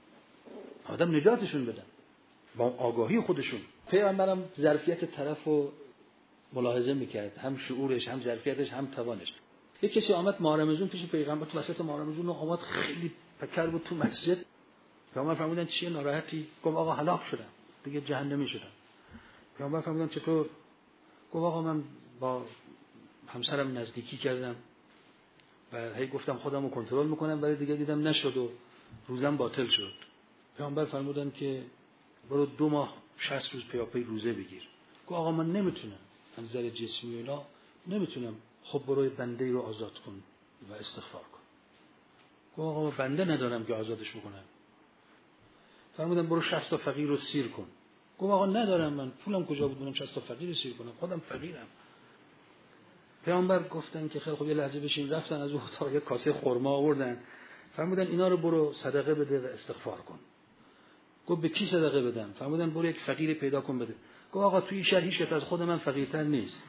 A: آدم نجاتشون بدم با آگاهی خودشون. پیامبرم ظرفیت طرفو ملاحظه میکرد، هم شعورش، هم ظرفیتش، هم توانش. یک کسی آمد ماه رمضان پیش پیغمبر، تو وسط ماه رمضان آمد خیلی پکر بود تو مسجد. پیامبر فرمودن چیه ناراحتی؟ گفت آقا هلاک شدم، دیگه جهنمی شدم. پیامبر فرمودن چطور؟ گفت آقا من با همسرم نزدیکی کردم و هی گفتم خودم رو کنترل میکنم، ولی دیگه دیدم نشد و روزم باطل شد. پیامبر فرمودن که برو 2 ماه 60 روز پیاپی روزه بگیر. گفت آقا من نمیتونم، از نظر جسمی اینا نمیتونم. خب برو بنده رو آزاد کن و استغفار کن. گفت آقا بنده ندارم که آزادش بکنم. فرمودن برو 60 تا فقیر رو سیر کن. گفت آقا ندارم، من پولم کجا بود منم 60 تا فقیر رو سیر کنم، خودم فقیرم. پیامبر گفتن که خیلی خوب یه لحظه بشین. رفتن از اون اتاق یه کاسه خرما آوردن، فرمودن اینا رو برو صدقه بده و استغفار کن. گفت به کی صدقه بدم؟ فرمودن برو یک فقیر پیدا کن بده. گفت آقا توی شهر هیچ کس از خود من فقیرتر نیست،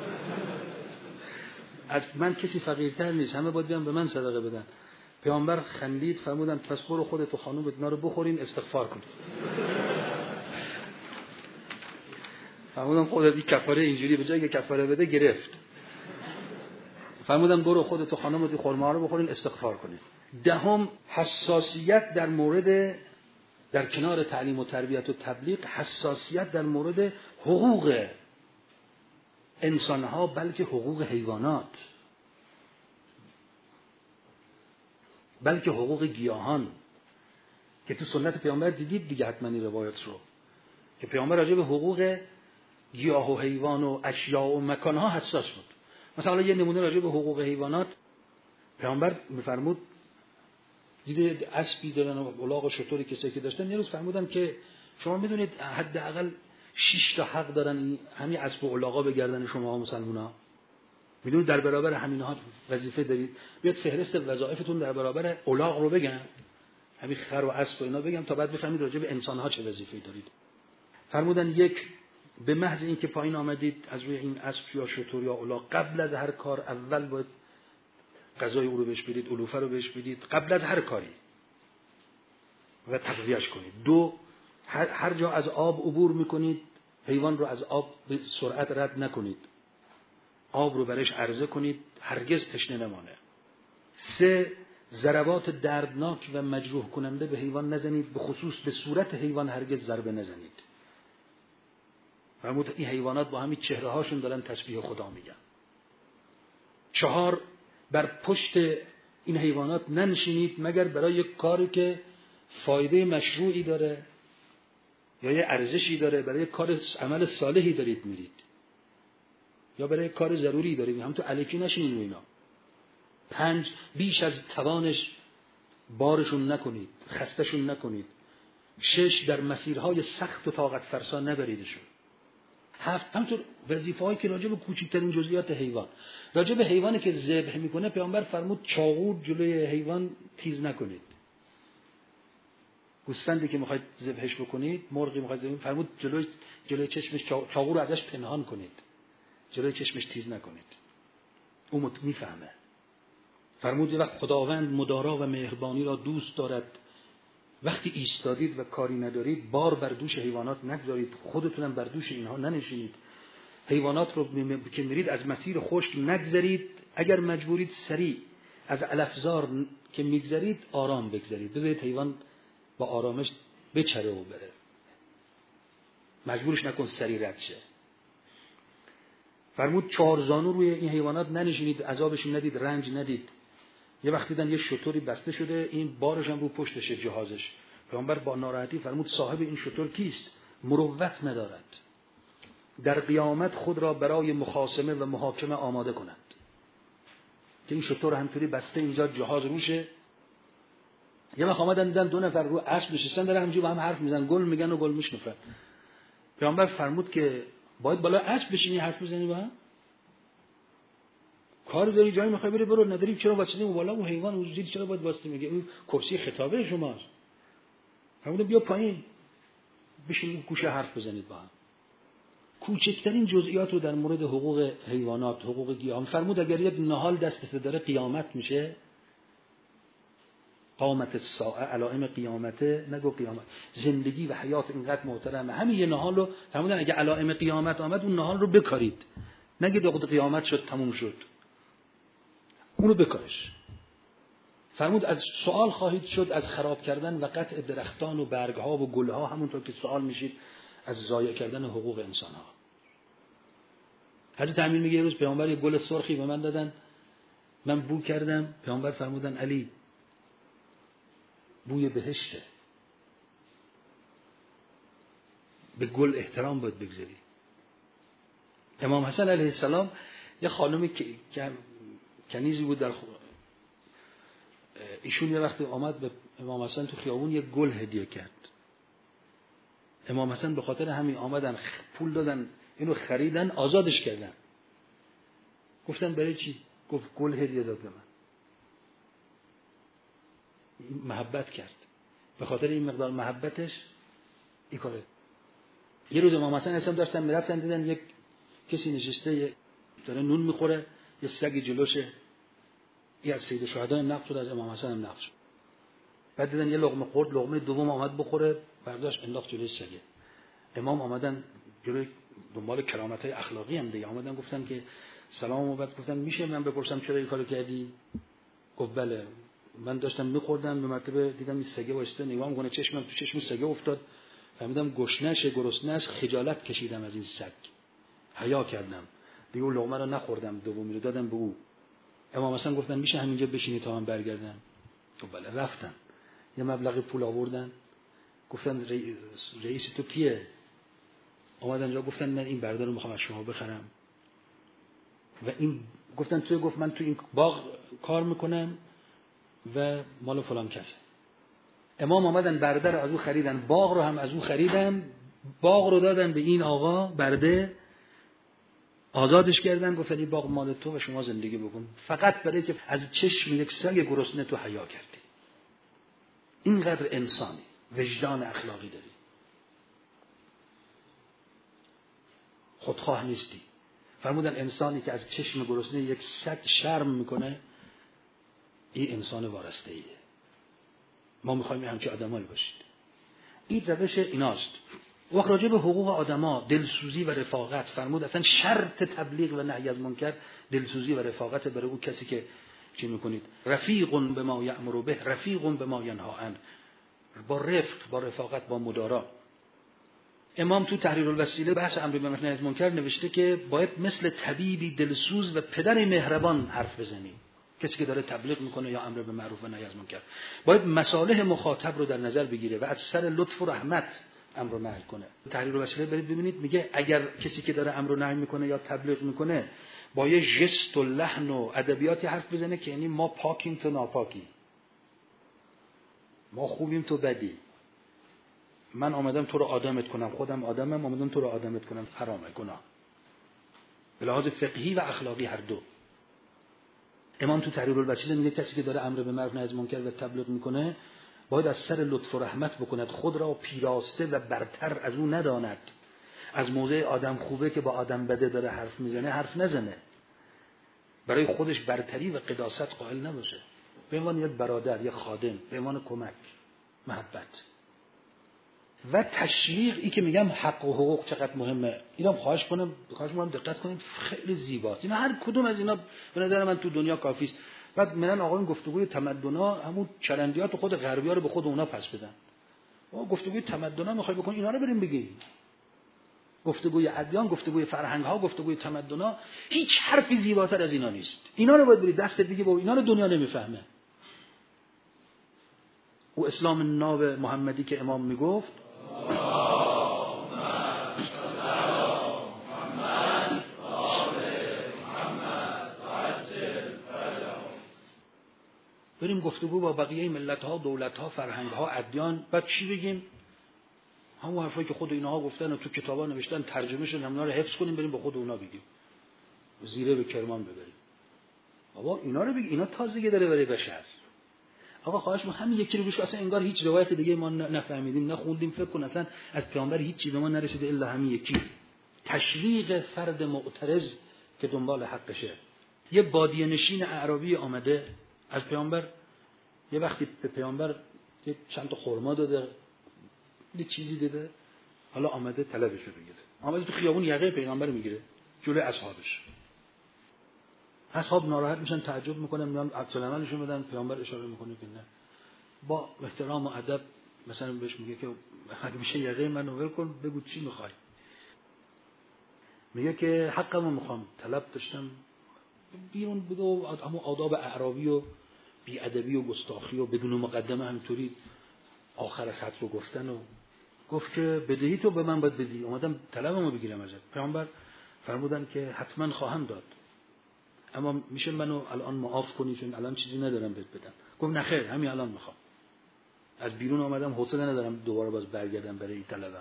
A: از من کسی فقیرتر نیست، همه باید بیان به من صدقه بدن. پیامبر خندید، فرمودن پس برو خودت و خانومت اینا رو بخورین استغفار کن. فرمودن خودت این کفاره اینجوری به جای که کفاره بده گرفت. فرمودن برو خودت و خانومت این خرما رو بخورین استغفار کنین. 10 حساسیت در مورد، در کنار تعلیم و تربیت و تبلیغ، حساسیت در مورد حقوق انسانها، بلکه حقوق حیوانات، بلکه حقوق گیاهان که تو سنت پیامبر دیدید دیگه حتما این روایت رو که پیامبر راجع به حقوق گیاه و حیوان و اشیاء و مکانها حساس بود. مثلا یه نمونه راجع به حقوق حیوانات، پیامبر میفرمود دیده اسبی دارن و الاغ و شتری کسایی که داشتن، یه روز فرمودن که شما میدونید حداقل 6 تا حق دارن همین اسب و الاغا بگردن شما مسلمونا. میدونید در برابر همینها وظیفه دارید. بیاد فهرست وظایفتون در برابر الاغ رو بگم، همین خر و اسب و اینا بگم تا بعد بفهمید راجع به انسان‌ها چه وظیفه‌ای دارید. فرمودن یک، به محض اینکه پایین آمدید از روی این اسب یا شتر یا الاغ، قبل از هر کار اول باید غذای او رو بهش بدید، علوفه رو بهش بدید قبل از هر کاری و تغذیه‌اش کنید. 2، هر جا از آب عبور میکنید حیوان رو از آب به سرعت رد نکنید، آب رو برش عرضه کنید، هرگز تشنه نمانه. 3، ضربات دردناک و مجروح کننده به حیوان نزنید، به خصوص به صورت حیوان هرگز ضربه نزنید. فرمود این حیوانات با همین چهره هاشون دارن تسبیح خدا میگن. 4، بر پشت این حیوانات ننشینید مگر برای یک کاری که فایده مشروعی داره یا یه ارزشی داره، برای یک کار عمل صالحی دارید میرید یا برای یک کار ضروری دارید، هم تو الکی نشینید اینا. 5، بیش از توانش بارشون نکنید، خستشون نکنید. 6، در مسیرهای سخت و طاقت فرسا نبریدشون. 7، همینطور وظیفه‌هایی که راجع به کوچکترین جزئیات حیوان، راجع به حیوانی که ذبح میکنه پیامبر فرمود چاقو جلوی حیوان تیز نکنید. گوسفندی که میخواید ذبحش بکنید، مرغی میخواید ذبح فرمود جلوی چشمش چاقو رو ازش پنهان کنید، جلوی چشمش تیز نکنید. او میفهمه. فرمود وقت خداوند مدارا و مهربانی را دوست دارد، وقتی ایستادید و کاری ندارید بار بر دوش حیوانات نگذارید، خودتونم بر دوش اینها ننشینید. حیوانات رو که میرید از مسیر خشک نگذارید، اگر مجبورید سریع از علفزار که میگذارید آرام بگذارید، بذارید حیوان با آرامش بچره و بره، مجبورش نکن سریع رد شه. فرمود 4 زانو روی این حیوانات ننشینید، عذابشون ندید، رنج ندید. یه وقت دیدن یه شتری بسته شده، این بارش هم رو پشتشه جهازش. پیامبر با ناراحتی فرمود صاحب این شتر کیست؟ مروت ندارد، در قیامت خود را برای مخاصمه و محاکمه آماده کند. که این شتر همطوری بسته اینجا جهاز روشه. یه وقت آمدن دیدن 2 نفر رو اسب نشستن دارن همینجوری با هم حرف میزنن، گل میگن و گل میشنفن. پیامبر فرمود که باید بالا اسب بشینی حرف بزنی با هم؟ کار داری جایی میخوای بری برو، نداری چرا واسطه بالا اون حیوان اون زیر چرا باید واسطه؟ میگه اون کرسی خطابه شماست. فرمود بیا پایین بشین گوشه حرف بزنید با هم. کوچکترین جزئیات رو در مورد حقوق حیوانات، حقوق گیاهان فرمود. اگر یک نهال دستت داره قیامت میشه، قامت الساعه، علائم قیامته، نگو قیامت، زندگی و حیات اینقدر محترمه. همین یه نهال رو فرمودن اگه علائم قیامت آمد اون نهال رو بکارید، نگید وقت قیامت شد تموم شد، اونو بکارش. فرمود از سوال خواهید شد از خراب کردن و قطع درختان و برگها و گلها، همونطور که سوال میشید از ضایع کردن حقوق انسانها. حضرت امین میگه یه روز پیامبر یه گل سرخی به من دادن، من بو کردم، پیامبر فرمودن علی بوی بهشته، به گل احترام باید بگذاری. امام حسن علیه السلام یه خانمی که کنیزی بود در ایشون یه وقتی آمد به امام حسن تو خیابون یه گل هدیه کرد. امام حسن به خاطر همین آمدن پول دادن اینو خریدن آزادش کردن. گفتن برای چی؟ گفت گل هدیه داد به من. محبت کرد، به خاطر این مقدار محبتش این کاره. یه روز امام حسن اسلام داشتن میرفتن دیدن یک کسی نشسته داره نون میخوره، یه سگ جلوشه، این از سید شهدا هم نقل شد، از امام حسن هم نقل شد. بعد دیدن یه لقمه خورد، لقمه دوم آمد بخوره، برداشت انداخت جلوی سگه. امام آمدن جلوی دنبال کرامت‌های اخلاقی هم دیگه آمدن گفتن که سلام و بعد گفتن میشه من بپرسم چرا این کارو کردی؟ گفت بله من داشتم میخوردم به مرتبه دیدم این سگه واسطه نگاه میکنه، چشمم تو چشم سگه افتاد، فهمیدم گشنه‌شه گرسنه‌اش، خجالت کشیدم از این سگ، حیا کردم دیگه، اون لقمه رو نخوردم، دومی رو دادم به او. امام حسن گفتن میشه همینجا بشینی تا من برگردم؟ گفت بله. رفتن یه مبلغ پول آوردن، گفتن رئیس تو کیه؟ اومدن جا گفتن من این برده رو میخوام از شما بخرم و این گفتن توی گفت من تو این باغ کار میکنم و مال فلان کسه. امام آمدن برده رو از او خریدن، باغ رو هم از او خریدن، باغ رو دادن به این آقا برده، آزادش کردن، گفتن این باغ مال تو و شما زندگی بکن، فقط برای که از چشم یک سگ گرسنه تو حیا کردی. اینقدر انسانی، وجدان اخلاقی داری، خودخواه نیستی. فرمودن انسانی که از چشم گرسنه یک سگ شرم میکنه، این انسان وارسته ایه. ما میخوایم همچین آدمایی باشید. این روش ایناست. وقت راجع به حقوق آدما، دلسوزی و رفاقت فرمود اصلا شرط تبلیغ و نهی از منکر دلسوزی و رفاقت برای اون کسی که چی میکنید؟ رفیق بما یأمر به، رفیق بما ینهی عنه، با رفق، با رفاقت، با مدارا. امام تو تحریر الوسیله بحث امر بالمعروف و نهی از منکر نوشته که باید مثل طبیبی دلسوز و پدر مهربان حرف بزنی. کسی که داره تبلیغ میکنه یا امر بالمعروف و نهی از منکر باید مصالح مخاطب رو در نظر بگیره و از سر لطف و رحمت امر و نهی کنه. تحریر الوسیله برید ببینید، میگه اگر کسی که داره امر و نهی میکنه یا تبلیغ میکنه با یه ژست و لحن و ادبیاتی حرف بزنه که یعنی ما پاکیم تو ناپاکی، ما خوبیم تو بدی، من آمدم تو رو آدمت کنم، خودم آدمم، آمدم تو رو آدمت کنم، حرامه، گناه، به لحاظ فقهی و اخلاقی هر دو. امام تو تحریر الوسیله میگه کسی که داره امر به معروف و نهی از منکر و تبلیغ میکنه باید از سر لطف و رحمت بکند، خود را پیراسته و برتر از اون نداند، از موضع آدم خوبه که با آدم بده داره حرف میزنه حرف نزنه، برای خودش برتری و قداست قائل نباشه، به عنوان یک برادر، یک خادم، به عنوان کمک، محبت و تشویق. ای که میگم حق و حقوق چقدر مهمه، اینم خواهش کنم دقت کنید، خیلی زیباست. اینا هر کدوم از اینا به نظر من تو دنیا کافی است. بعد منن آقایون گفتگوی تمدن‌ها همون چرندیات خود غربی‌ها رو به خود اونا پس بدن. ما گفتگوی تمدن‌ها می‌خوای بکنی اینا رو بریم بگیم. گفتگوی ادیان، گفتگوی فرهنگ‌ها، گفتگوی تمدن‌ها، هیچ حرفی زیباتر از اینا نیست. اینا رو باید برید دست دیگه با اینا رو دنیا نمیفهمه. او اسلام ناب محمدی که امام میگفت بریم گفتگو با بقیه ملت‌ها، دولت‌ها، فرهنگ‌ها، ادیان، بعد چی بگیم؟ همون حرفایی که خود اینها گفتن و تو کتابا نوشتن ترجمه شده، همنا رو حفظ کنیم بریم به خود اونا بگیم، زیره به کرمان ببریم. بابا اینا رو بگی، اینا تازگی داره برای بشر. آقا خواهش می‌کنم همین یکی رو گوش، اصلا انگار هیچ روایت دیگه ما نفهمیدیم، نخوندیم، فکر کن اصلا از پیامبر هیچ چیزی به ما نرسیده الا همین یکی. تشویق فرد معترض که دنبال حقشه. یه بادیه نشین اعرابی آمده از پیامبر، یه وقتی به پیامبر یه چند تا خرما داده، یه چیزی دیده، حالا آمده طلبش رو بگیره، آمده تو خیابون یقه پیغمبر میگیره جلوی اصحابش. اصحاب ناراحت میشن، تعجب میکنن، میان عکس العملشون بدن، پیامبر اشاره میکنه که نه، با احترام و ادب مثلا بهش میگه که اگه میشه یقه منو ول کن، بگو چی میخوای. میگه که حقمو میخوام، طلب داشتم. بیرون بود و همون آداب اعرابی و بی‌ادبی و گستاخی و بدون مقدمه همینطوری آخر خط رو گفتن و گفت که بدهی تو به من باید بدی، اومدم طلبمو بگیرم ازت. پیامبر فرمودن که حتما خواهم داد، اما میشه منو الان معاف کنی چون الان چیزی ندارم بهت بدم. گفت نه خیر، همین الان میخوام، از بیرون آمدم، حوصله ندارم دوباره باز برگردم برای این طلبم.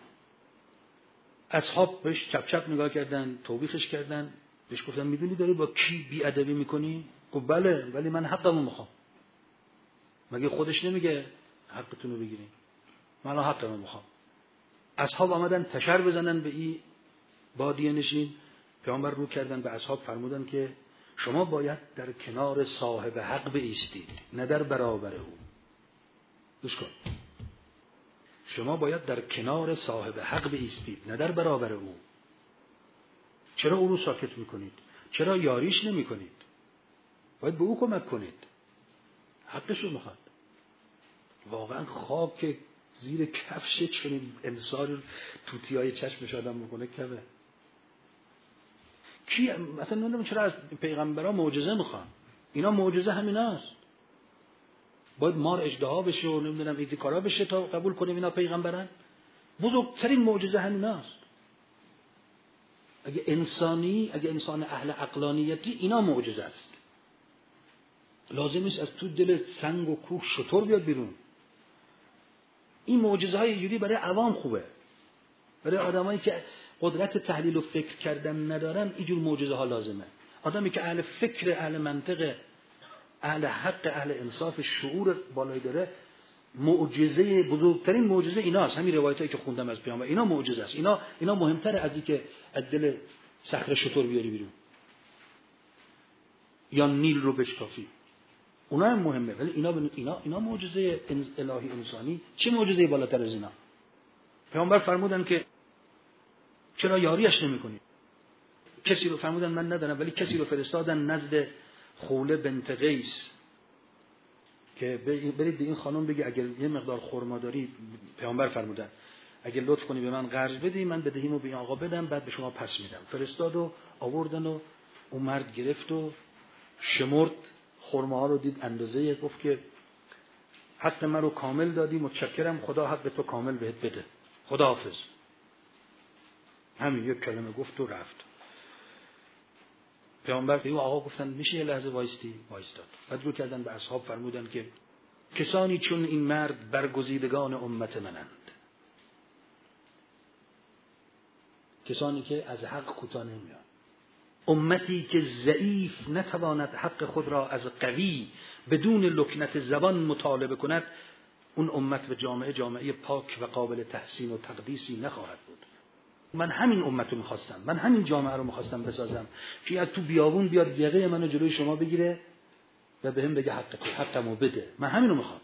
A: اصحاب بهش چپ چپ نگاه کردن، توبیخش کردن، بهش گفتن میدونی داری با کی بی‌ادبی میکنی؟ گفت بله، ولی من حقمو میخوام. مگه خودش نمیگه حقتون رو بگیرین؟ من حقمو میخوام. اصحاب آمدن تشر بزنن به این بادیه نشین. پیامبر رو کردن به اصحاب، فرمودن که شما باید در کنار صاحب حق بایستید، نه در برابر او. گوش کن، شما باید در کنار صاحب حق بایستید، نه در برابر او. چرا او رو ساکت میکنید؟ چرا یاریش نمیکنید؟ باید به او کمک کنید، حقش رو میخواد. واقعا خاک زیر کفش چنین انسان توتیای چشمش آدم میکنه کمه. کی مثلا نمیدونم چرا از پیغمبرها معجزه میخوان؟ اینا معجزه همیناست. باید مار اژدها بشه و نمیدونم این کارا بشه تا قبول کنیم اینا پیغمبرن. بزرگترین معجزه همیناست. اگه انسان اهل عقلانیتی، اینا معجزه است. لازم نیست از تو دل سنگ و کوه شتر بیاد بیرون. این معجزه های اینجوری برای عوام خوبه. برای آدمایی که قدرت تحلیل و فکر کردن ندارن اینجور معجزه ها لازمه. آدمی که اهل فکر، اهل منطق، اهل حق، اهل انصاف، شعور بالایی داره، معجزه، بزرگترین معجزه ایناست. همین روایتایی که خوندم از پیامبر، اینا معجزه است. اینا مهمتره از اینکه از دل صخره شتر بیاری بیرون یا نیل رو بشکافی. اونا هم مهمه، ولی اینا معجزه الهی انسانی. چه معجزه بالاتر از اینا؟ پیامبر فرمودن که چرا یاریش نمی‌کنی؟ کسی رو فرمودن من ندارم، ولی کسی رو فرستادن نزد خوله بنت قیس که برید به این خانم بگی اگر یه مقدار خرما داری، پیامبر فرمودن اگر لطف کنی به من قرض بدی، من بدهیمو به این آقا بدم، بعد به شما پس میدم. فرستاد و آوردن و اون مرد گرفت و شمرد خرماها رو، دید اندازه، گفت که حق من رو کامل دادی، متشکرم، خدا حق تو کامل بهت بده، خداحافظ. همین یک کلمه گفت و رفت. پیامبر به اون آقا گفتن میشه یه لحظه وایستاد. بعد رو کردن به اصحاب، فرمودن که کسانی چون این مرد برگزیدگان امت منند، کسانی که از حق کوتاه نمیان، امتی که ضعیف نتواند حق خود را از قوی بدون لکنت زبان مطالبه کند، اون امت و جامعه پاک و قابل تحسین و تقدیسی نخواهد بود. من همین امت رو میخواستم، من همین جامعه رو میخواستم بسازم که از تو بیابون بیاد یقه منو جلوی شما بگیره و به هم بگه حقمو بده. من همین رو میخوام.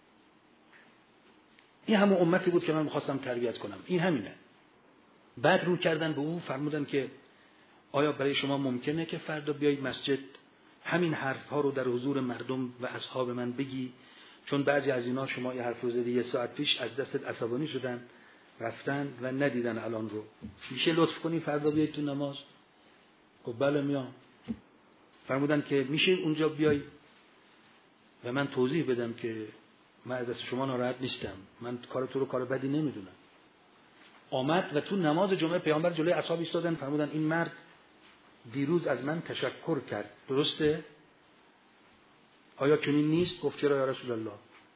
A: این همون امتی بود که من میخواستم تربیت کنم. این همینه. بعد رو کردن به اون، فرمودن که آیا برای شما ممکنه که فردا بیایید مسجد همین حرفها رو در حضور مردم و اصحاب من بگی؟ چون بعضی از اینا شما یه حرف رو زدی یه ساعت پیش، از دستت عصبانی شدن رفتن و ندیدن الان رو، میشه لطف کنی فردا بیایید تو نماز؟ گفت بله میام. فرمودن که میشه اونجا بیای و من توضیح بدم که من از دست شما ناراحت نیستم، من کار تو رو کار بدی نمیدونم. آمد و تو نماز جمعه پیامبر جلوی اصحاب ایستادن، فرمودن این مرد دیروز از من تشکر کرد، درسته؟ آیا چنین نیست؟ گفت چرا یا رسول الله.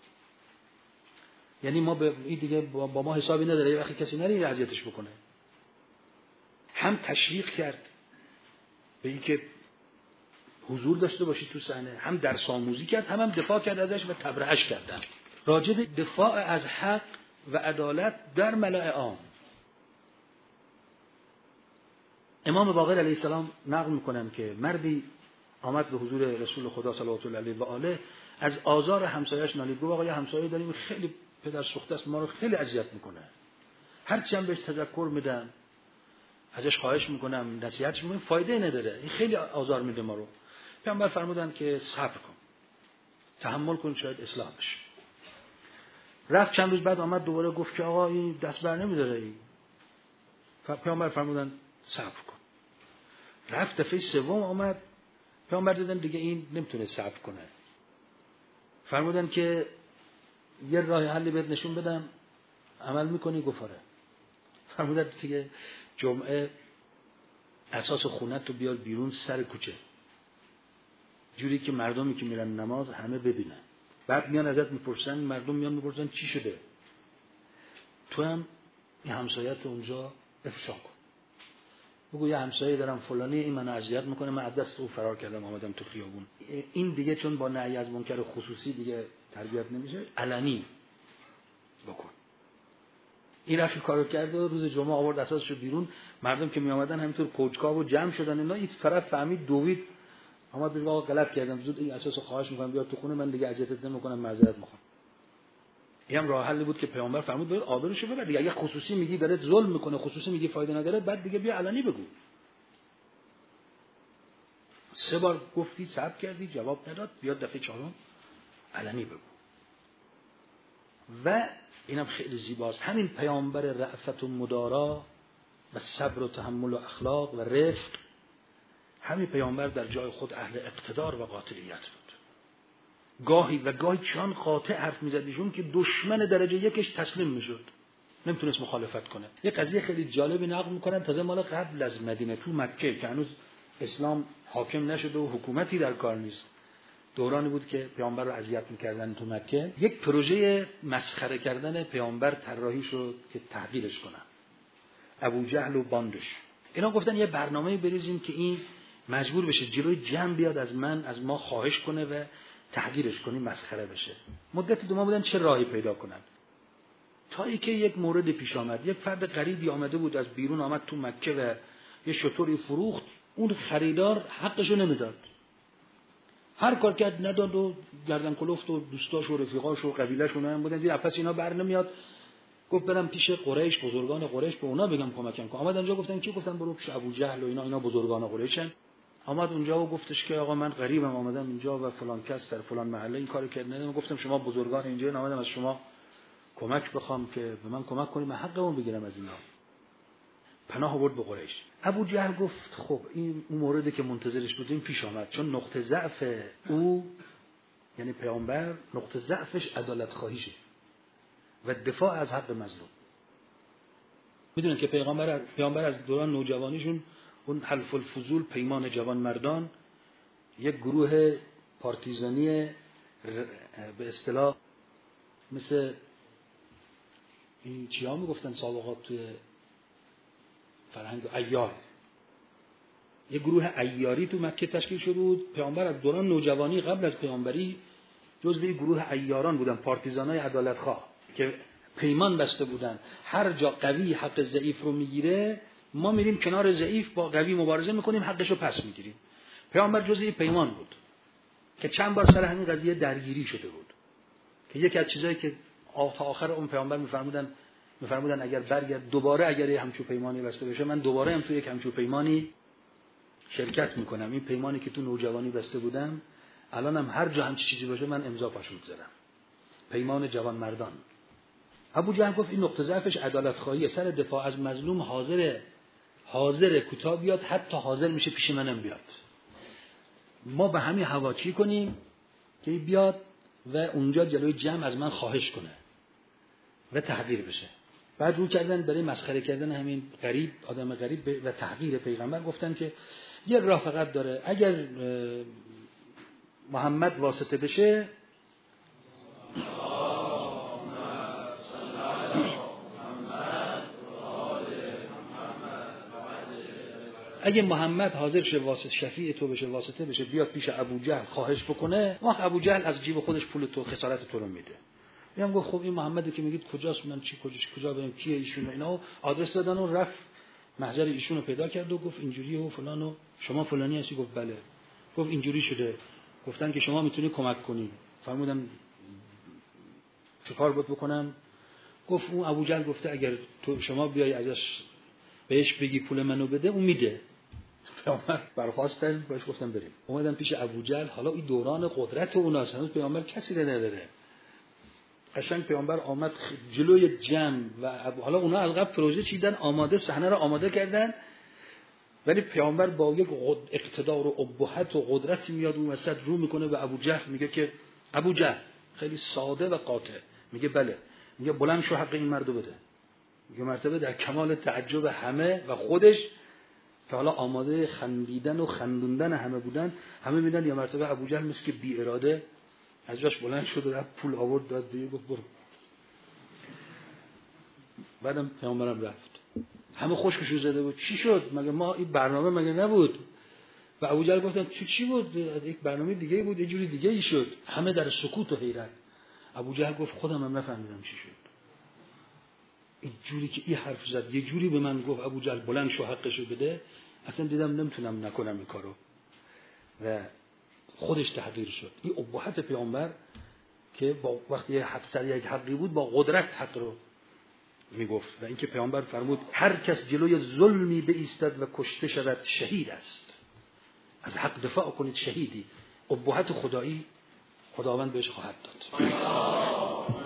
A: یعنی ما به این دیگه با ما حسابی نداره، یه وقتی کسی نره اذیتش بکنه. هم تشویق کرد به اینکه حضور داشته باشی تو صحنه، هم درس آموزی کرد، هم دفاع کرد ازش و تبرئه‌اش کردن. راجع به دفاع از حق و عدالت در ملأ عام. امام باقر علیه السلام نقل میکنن که مردی آمد به حضور رسول خدا صلی الله علیه و آله، از آزار همسایه‌اش نالید. گفت آقا یه همسایه داریم خیلی پدر سوخته است، ما رو خیلی اذیت میکنه، هرچی هم بهش تذکر میدم، ازش خواهش میکنم، نصیحتش میکنم، فایده نداره، این خیلی آزار میده ما رو. پیامبر فرمودن که صبر کن، تحمل کن، شاید اصلاح بشه. رفت چند روز بعد آمد دوباره گفت که آقا این دست بر نمیداره. پیامبر فرمودن صبر کن. رفت دفعه سوم آمد، پیامبر دیدن دیگه این نمیتونه صبر کنه. فرمودن که یه راه حلی بهت نشون بدم، عمل میکنی؟ گفت آره. فرمودن دیگه جمعه اساس خونت رو بیار بیرون سر کوچه، جوری که مردمی که میرن نماز همه ببینن. بعد میان ازت میپرسن، مردم میان میپرسن چی شده، تو هم این همسایت اونجا افشا کن، بگو یه همسایه دارم فلانی، این منو اذیت میکنه، من از دست او فرار کردم آمدم تو خیابون. این دیگه چون با نهی از منکر خصوصی دیگه تربیت نمیشه، علنی بکن. این رفت کارو کرد و روز جمعه آورد اساسشو بیرون. مردم که می اومدن همینطور کوچکاو جمع شدن، اینا این طرف فهمید دوید، آمد بگه آقا غلط کردم، زود این اساسو خواهش میکنم بیار تو خونه، من دیگه اذیتت نمیکنم، معذرت میخوام. این هم راه حلی بود که پیامبر فرمود باید آبروشو ببر دیگه. اگه خصوصی میگی داره ظلم میکنه، خصوصی میگی فایده نداره، بعد دیگه بیا علنی بگو. 3 بار گفتی، صبر کردی، جواب نداد، بیاد دفعه 4 علنی بگو. و اینم خیلی زیباست، همین پیامبر رأفت و مدارا و صبر و تحمل و اخلاق و رفق، همین پیامبر در جای خود اهل اقتدار و قاطعیت بود. گاهی چون قاطع حرف می‌زدیشون که دشمن درجه یکش تسلیم میشد، نمیتونست مخالفت کنه. یه قضیه خیلی جالبی نقل میکنن، تازه مال قبل از مدینه، تو مکه که هنوز اسلام حاکم نشده و حکومتی در کار نیست، دورانی بود که پیامبر رو اذیت میکردن تو مکه. یک پروژه مسخره کردن پیامبر طراحی شد که تحقیرش کنن. ابوجهل و باندش. اینا گفتن یه برنامه بریزیم که این مجبور بشه جلوی جمع بیاد از ما خواهش کنه و تحقیرش کنیم، مسخره بشه. مدت دوما بودن چه راهی پیدا کنن، تا اینکه یک مورد پیش آمد. یک فرد غریبی آمده بود از بیرون، آمد تو مکه و یه شتری فروخت. اون خریدار حقشو نمیداد، هر کار کرد نداد و گردن کلفت و دوستاش و رفیقاش و قبیله‌ش اونها بودن. دید پس اینا بر نمیاد، گفت برم پیش قریش، بزرگان قریش، به اونا بگم کمکم کن. آمد اونجا گفتن کی؟ گفتن برو پیش ابوجهل و اینا بزرگان قریشن. آمد اونجا و گفتش که آقا من غریبم آمدم اینجا و فلان کس در فلان محله این کارو کرد. من گفتم شما بزرگان اینجا، آمدم از شما کمک بخوام که به من کمک کنید، من حقمو بگیرم از اینا. پناه آورد به قریش. ابوجهل گفت خب این اون موردی که منتظرش بودیم پیش آمد، چون نقطه ضعف او یعنی پیامبر نقطه ضعفش عدالت خواهیشه و دفاع از حق مظلوم. میدونن که پیامبر از دوران نوجوانیشون اون حلف الفضول، پیمان جوان مردان، یک گروه پارتیزانی به اصطلاح مثل این چیا میگفتن سابقات توی فرهنگ عیار، یک گروه عیاری تو مکه تشکیل شده بود. پیامبر از دوران نوجوانی قبل از پیامبری جزو گروه عیاران بودن، پارتیزانای عدالت خواه که پیمان بسته بودن هر جا قوی حق ضعیف رو میگیره ما میریم کنار ضعیف، با قوی مبارزه میکنیم، حقش رو پس میگیریم. پیامبر جزو پیمان بود که چند بار سر همین قضیه درگیری شده بود که یکی از چیزایی که تا آخر اون پیامبر میفرمودن اگر برگرد دوباره اگر یه همچون پیمانی بسته بشه من دوباره هم تو یک همچون پیمانی شرکت میکنم. این پیمانی که تو نوجوانی بسته بودم الانم هر جا همچین چیزی باشه من امضا پاش میذارم. پیمان جوان مردان. ابوجهل گفت این نقطه ضعفش عدالت خواهیه، سر دفاع از مظلوم حاضر کوتاه بیاد، حتی حاضر میشه پیش منم بیاد. ما به همین هواچی کنیم که بیاد و اونجا جلوی جمع از من خواهش کنه و تحقیر بشه. بعد رو کردن برای مسخره کردن همین غریب، آدم غریب و تحقیر پیغمبر. گفتن که یک راه فقط داره، اگر محمد واسطه بشه اگه محمد حاضر شه واسطه شفیع تو بشه، واسطه بشه، بیاد پیش ابوجهل خواهش بکنه، وقت ابوجهل از جیب خودش پول تو خسارت تو رو میده. میام گفت خب این محمدی که میگید کجاست، من کجا بریم، کیه ایشون؟ اینا آدرس دادن و رفت محضر ایشون رو پیدا کرد و گفت اینجوریه و فلان و شما فلانی هستی؟ گفت بله. گفت اینجوری شده، گفتن که شما میتونی کمک کنی. فرمودم چه کار باید بکنم؟ گفت اون ابوجهل گفته اگر تو شما بیای ازش بهش بگی پول منو بده اون میده. پیامبر برخواستن، باش گفتم بریم. اومدن پیش ابوجهل. حالا این دوران قدرت اوناست، هنوز پیامبر کسی رو نداره. قشنگ پیامبر آمد جلوی جمع و حالا اونا از قبل پروژه چیدن، آماده، صحنه رو آماده کردن، ولی پیامبر با یک اقتدار و ابهت و قدرتی میاد اون وسط رو میکنه به ابوجهل، میگه که ابوجهل خیلی ساده و قاطع میگه بله، میگه بلند شو حق این مردو بده. میگه مرتبه در کمال تعجب همه و خودش که حالا آماده خندیدن و خندوندن همه بودن، همه میدن یا مرتبه ابوجهل مثل که بی اراده از جاش بلند شد و رفت پول آورد داد دیگه، گفت برو. بعدم پیامبرم رفت. همه خوششون زده بود. چی شد؟ مگه ما این برنامه مگه نبود؟ و ابوجهل گفتن چی بود؟ یک برنامه دیگه بود، یه جوری دیگه ای شد. همه در سکوت و حیرت. ابوجهل گفت خودم هم نفهمیدم چی شد. این جوری که این حرف زد، یه جوری به من گفت ابوجهل بلند شو حقشو بده، اصلا دیدم نمیتونم نکنم این کارو و خودش تحقیر شد. این ابهت پیامبر که با وقتی حق سر یک حقی بود با قدرت حق رو میگفت و اینکه پیامبر فرمود هر کس جلوی ظلمی بایستد و کشته شود شهید است. از حق دفاع کنید شهیدی. ابهت خدایی خداوند بهش خواهد داد.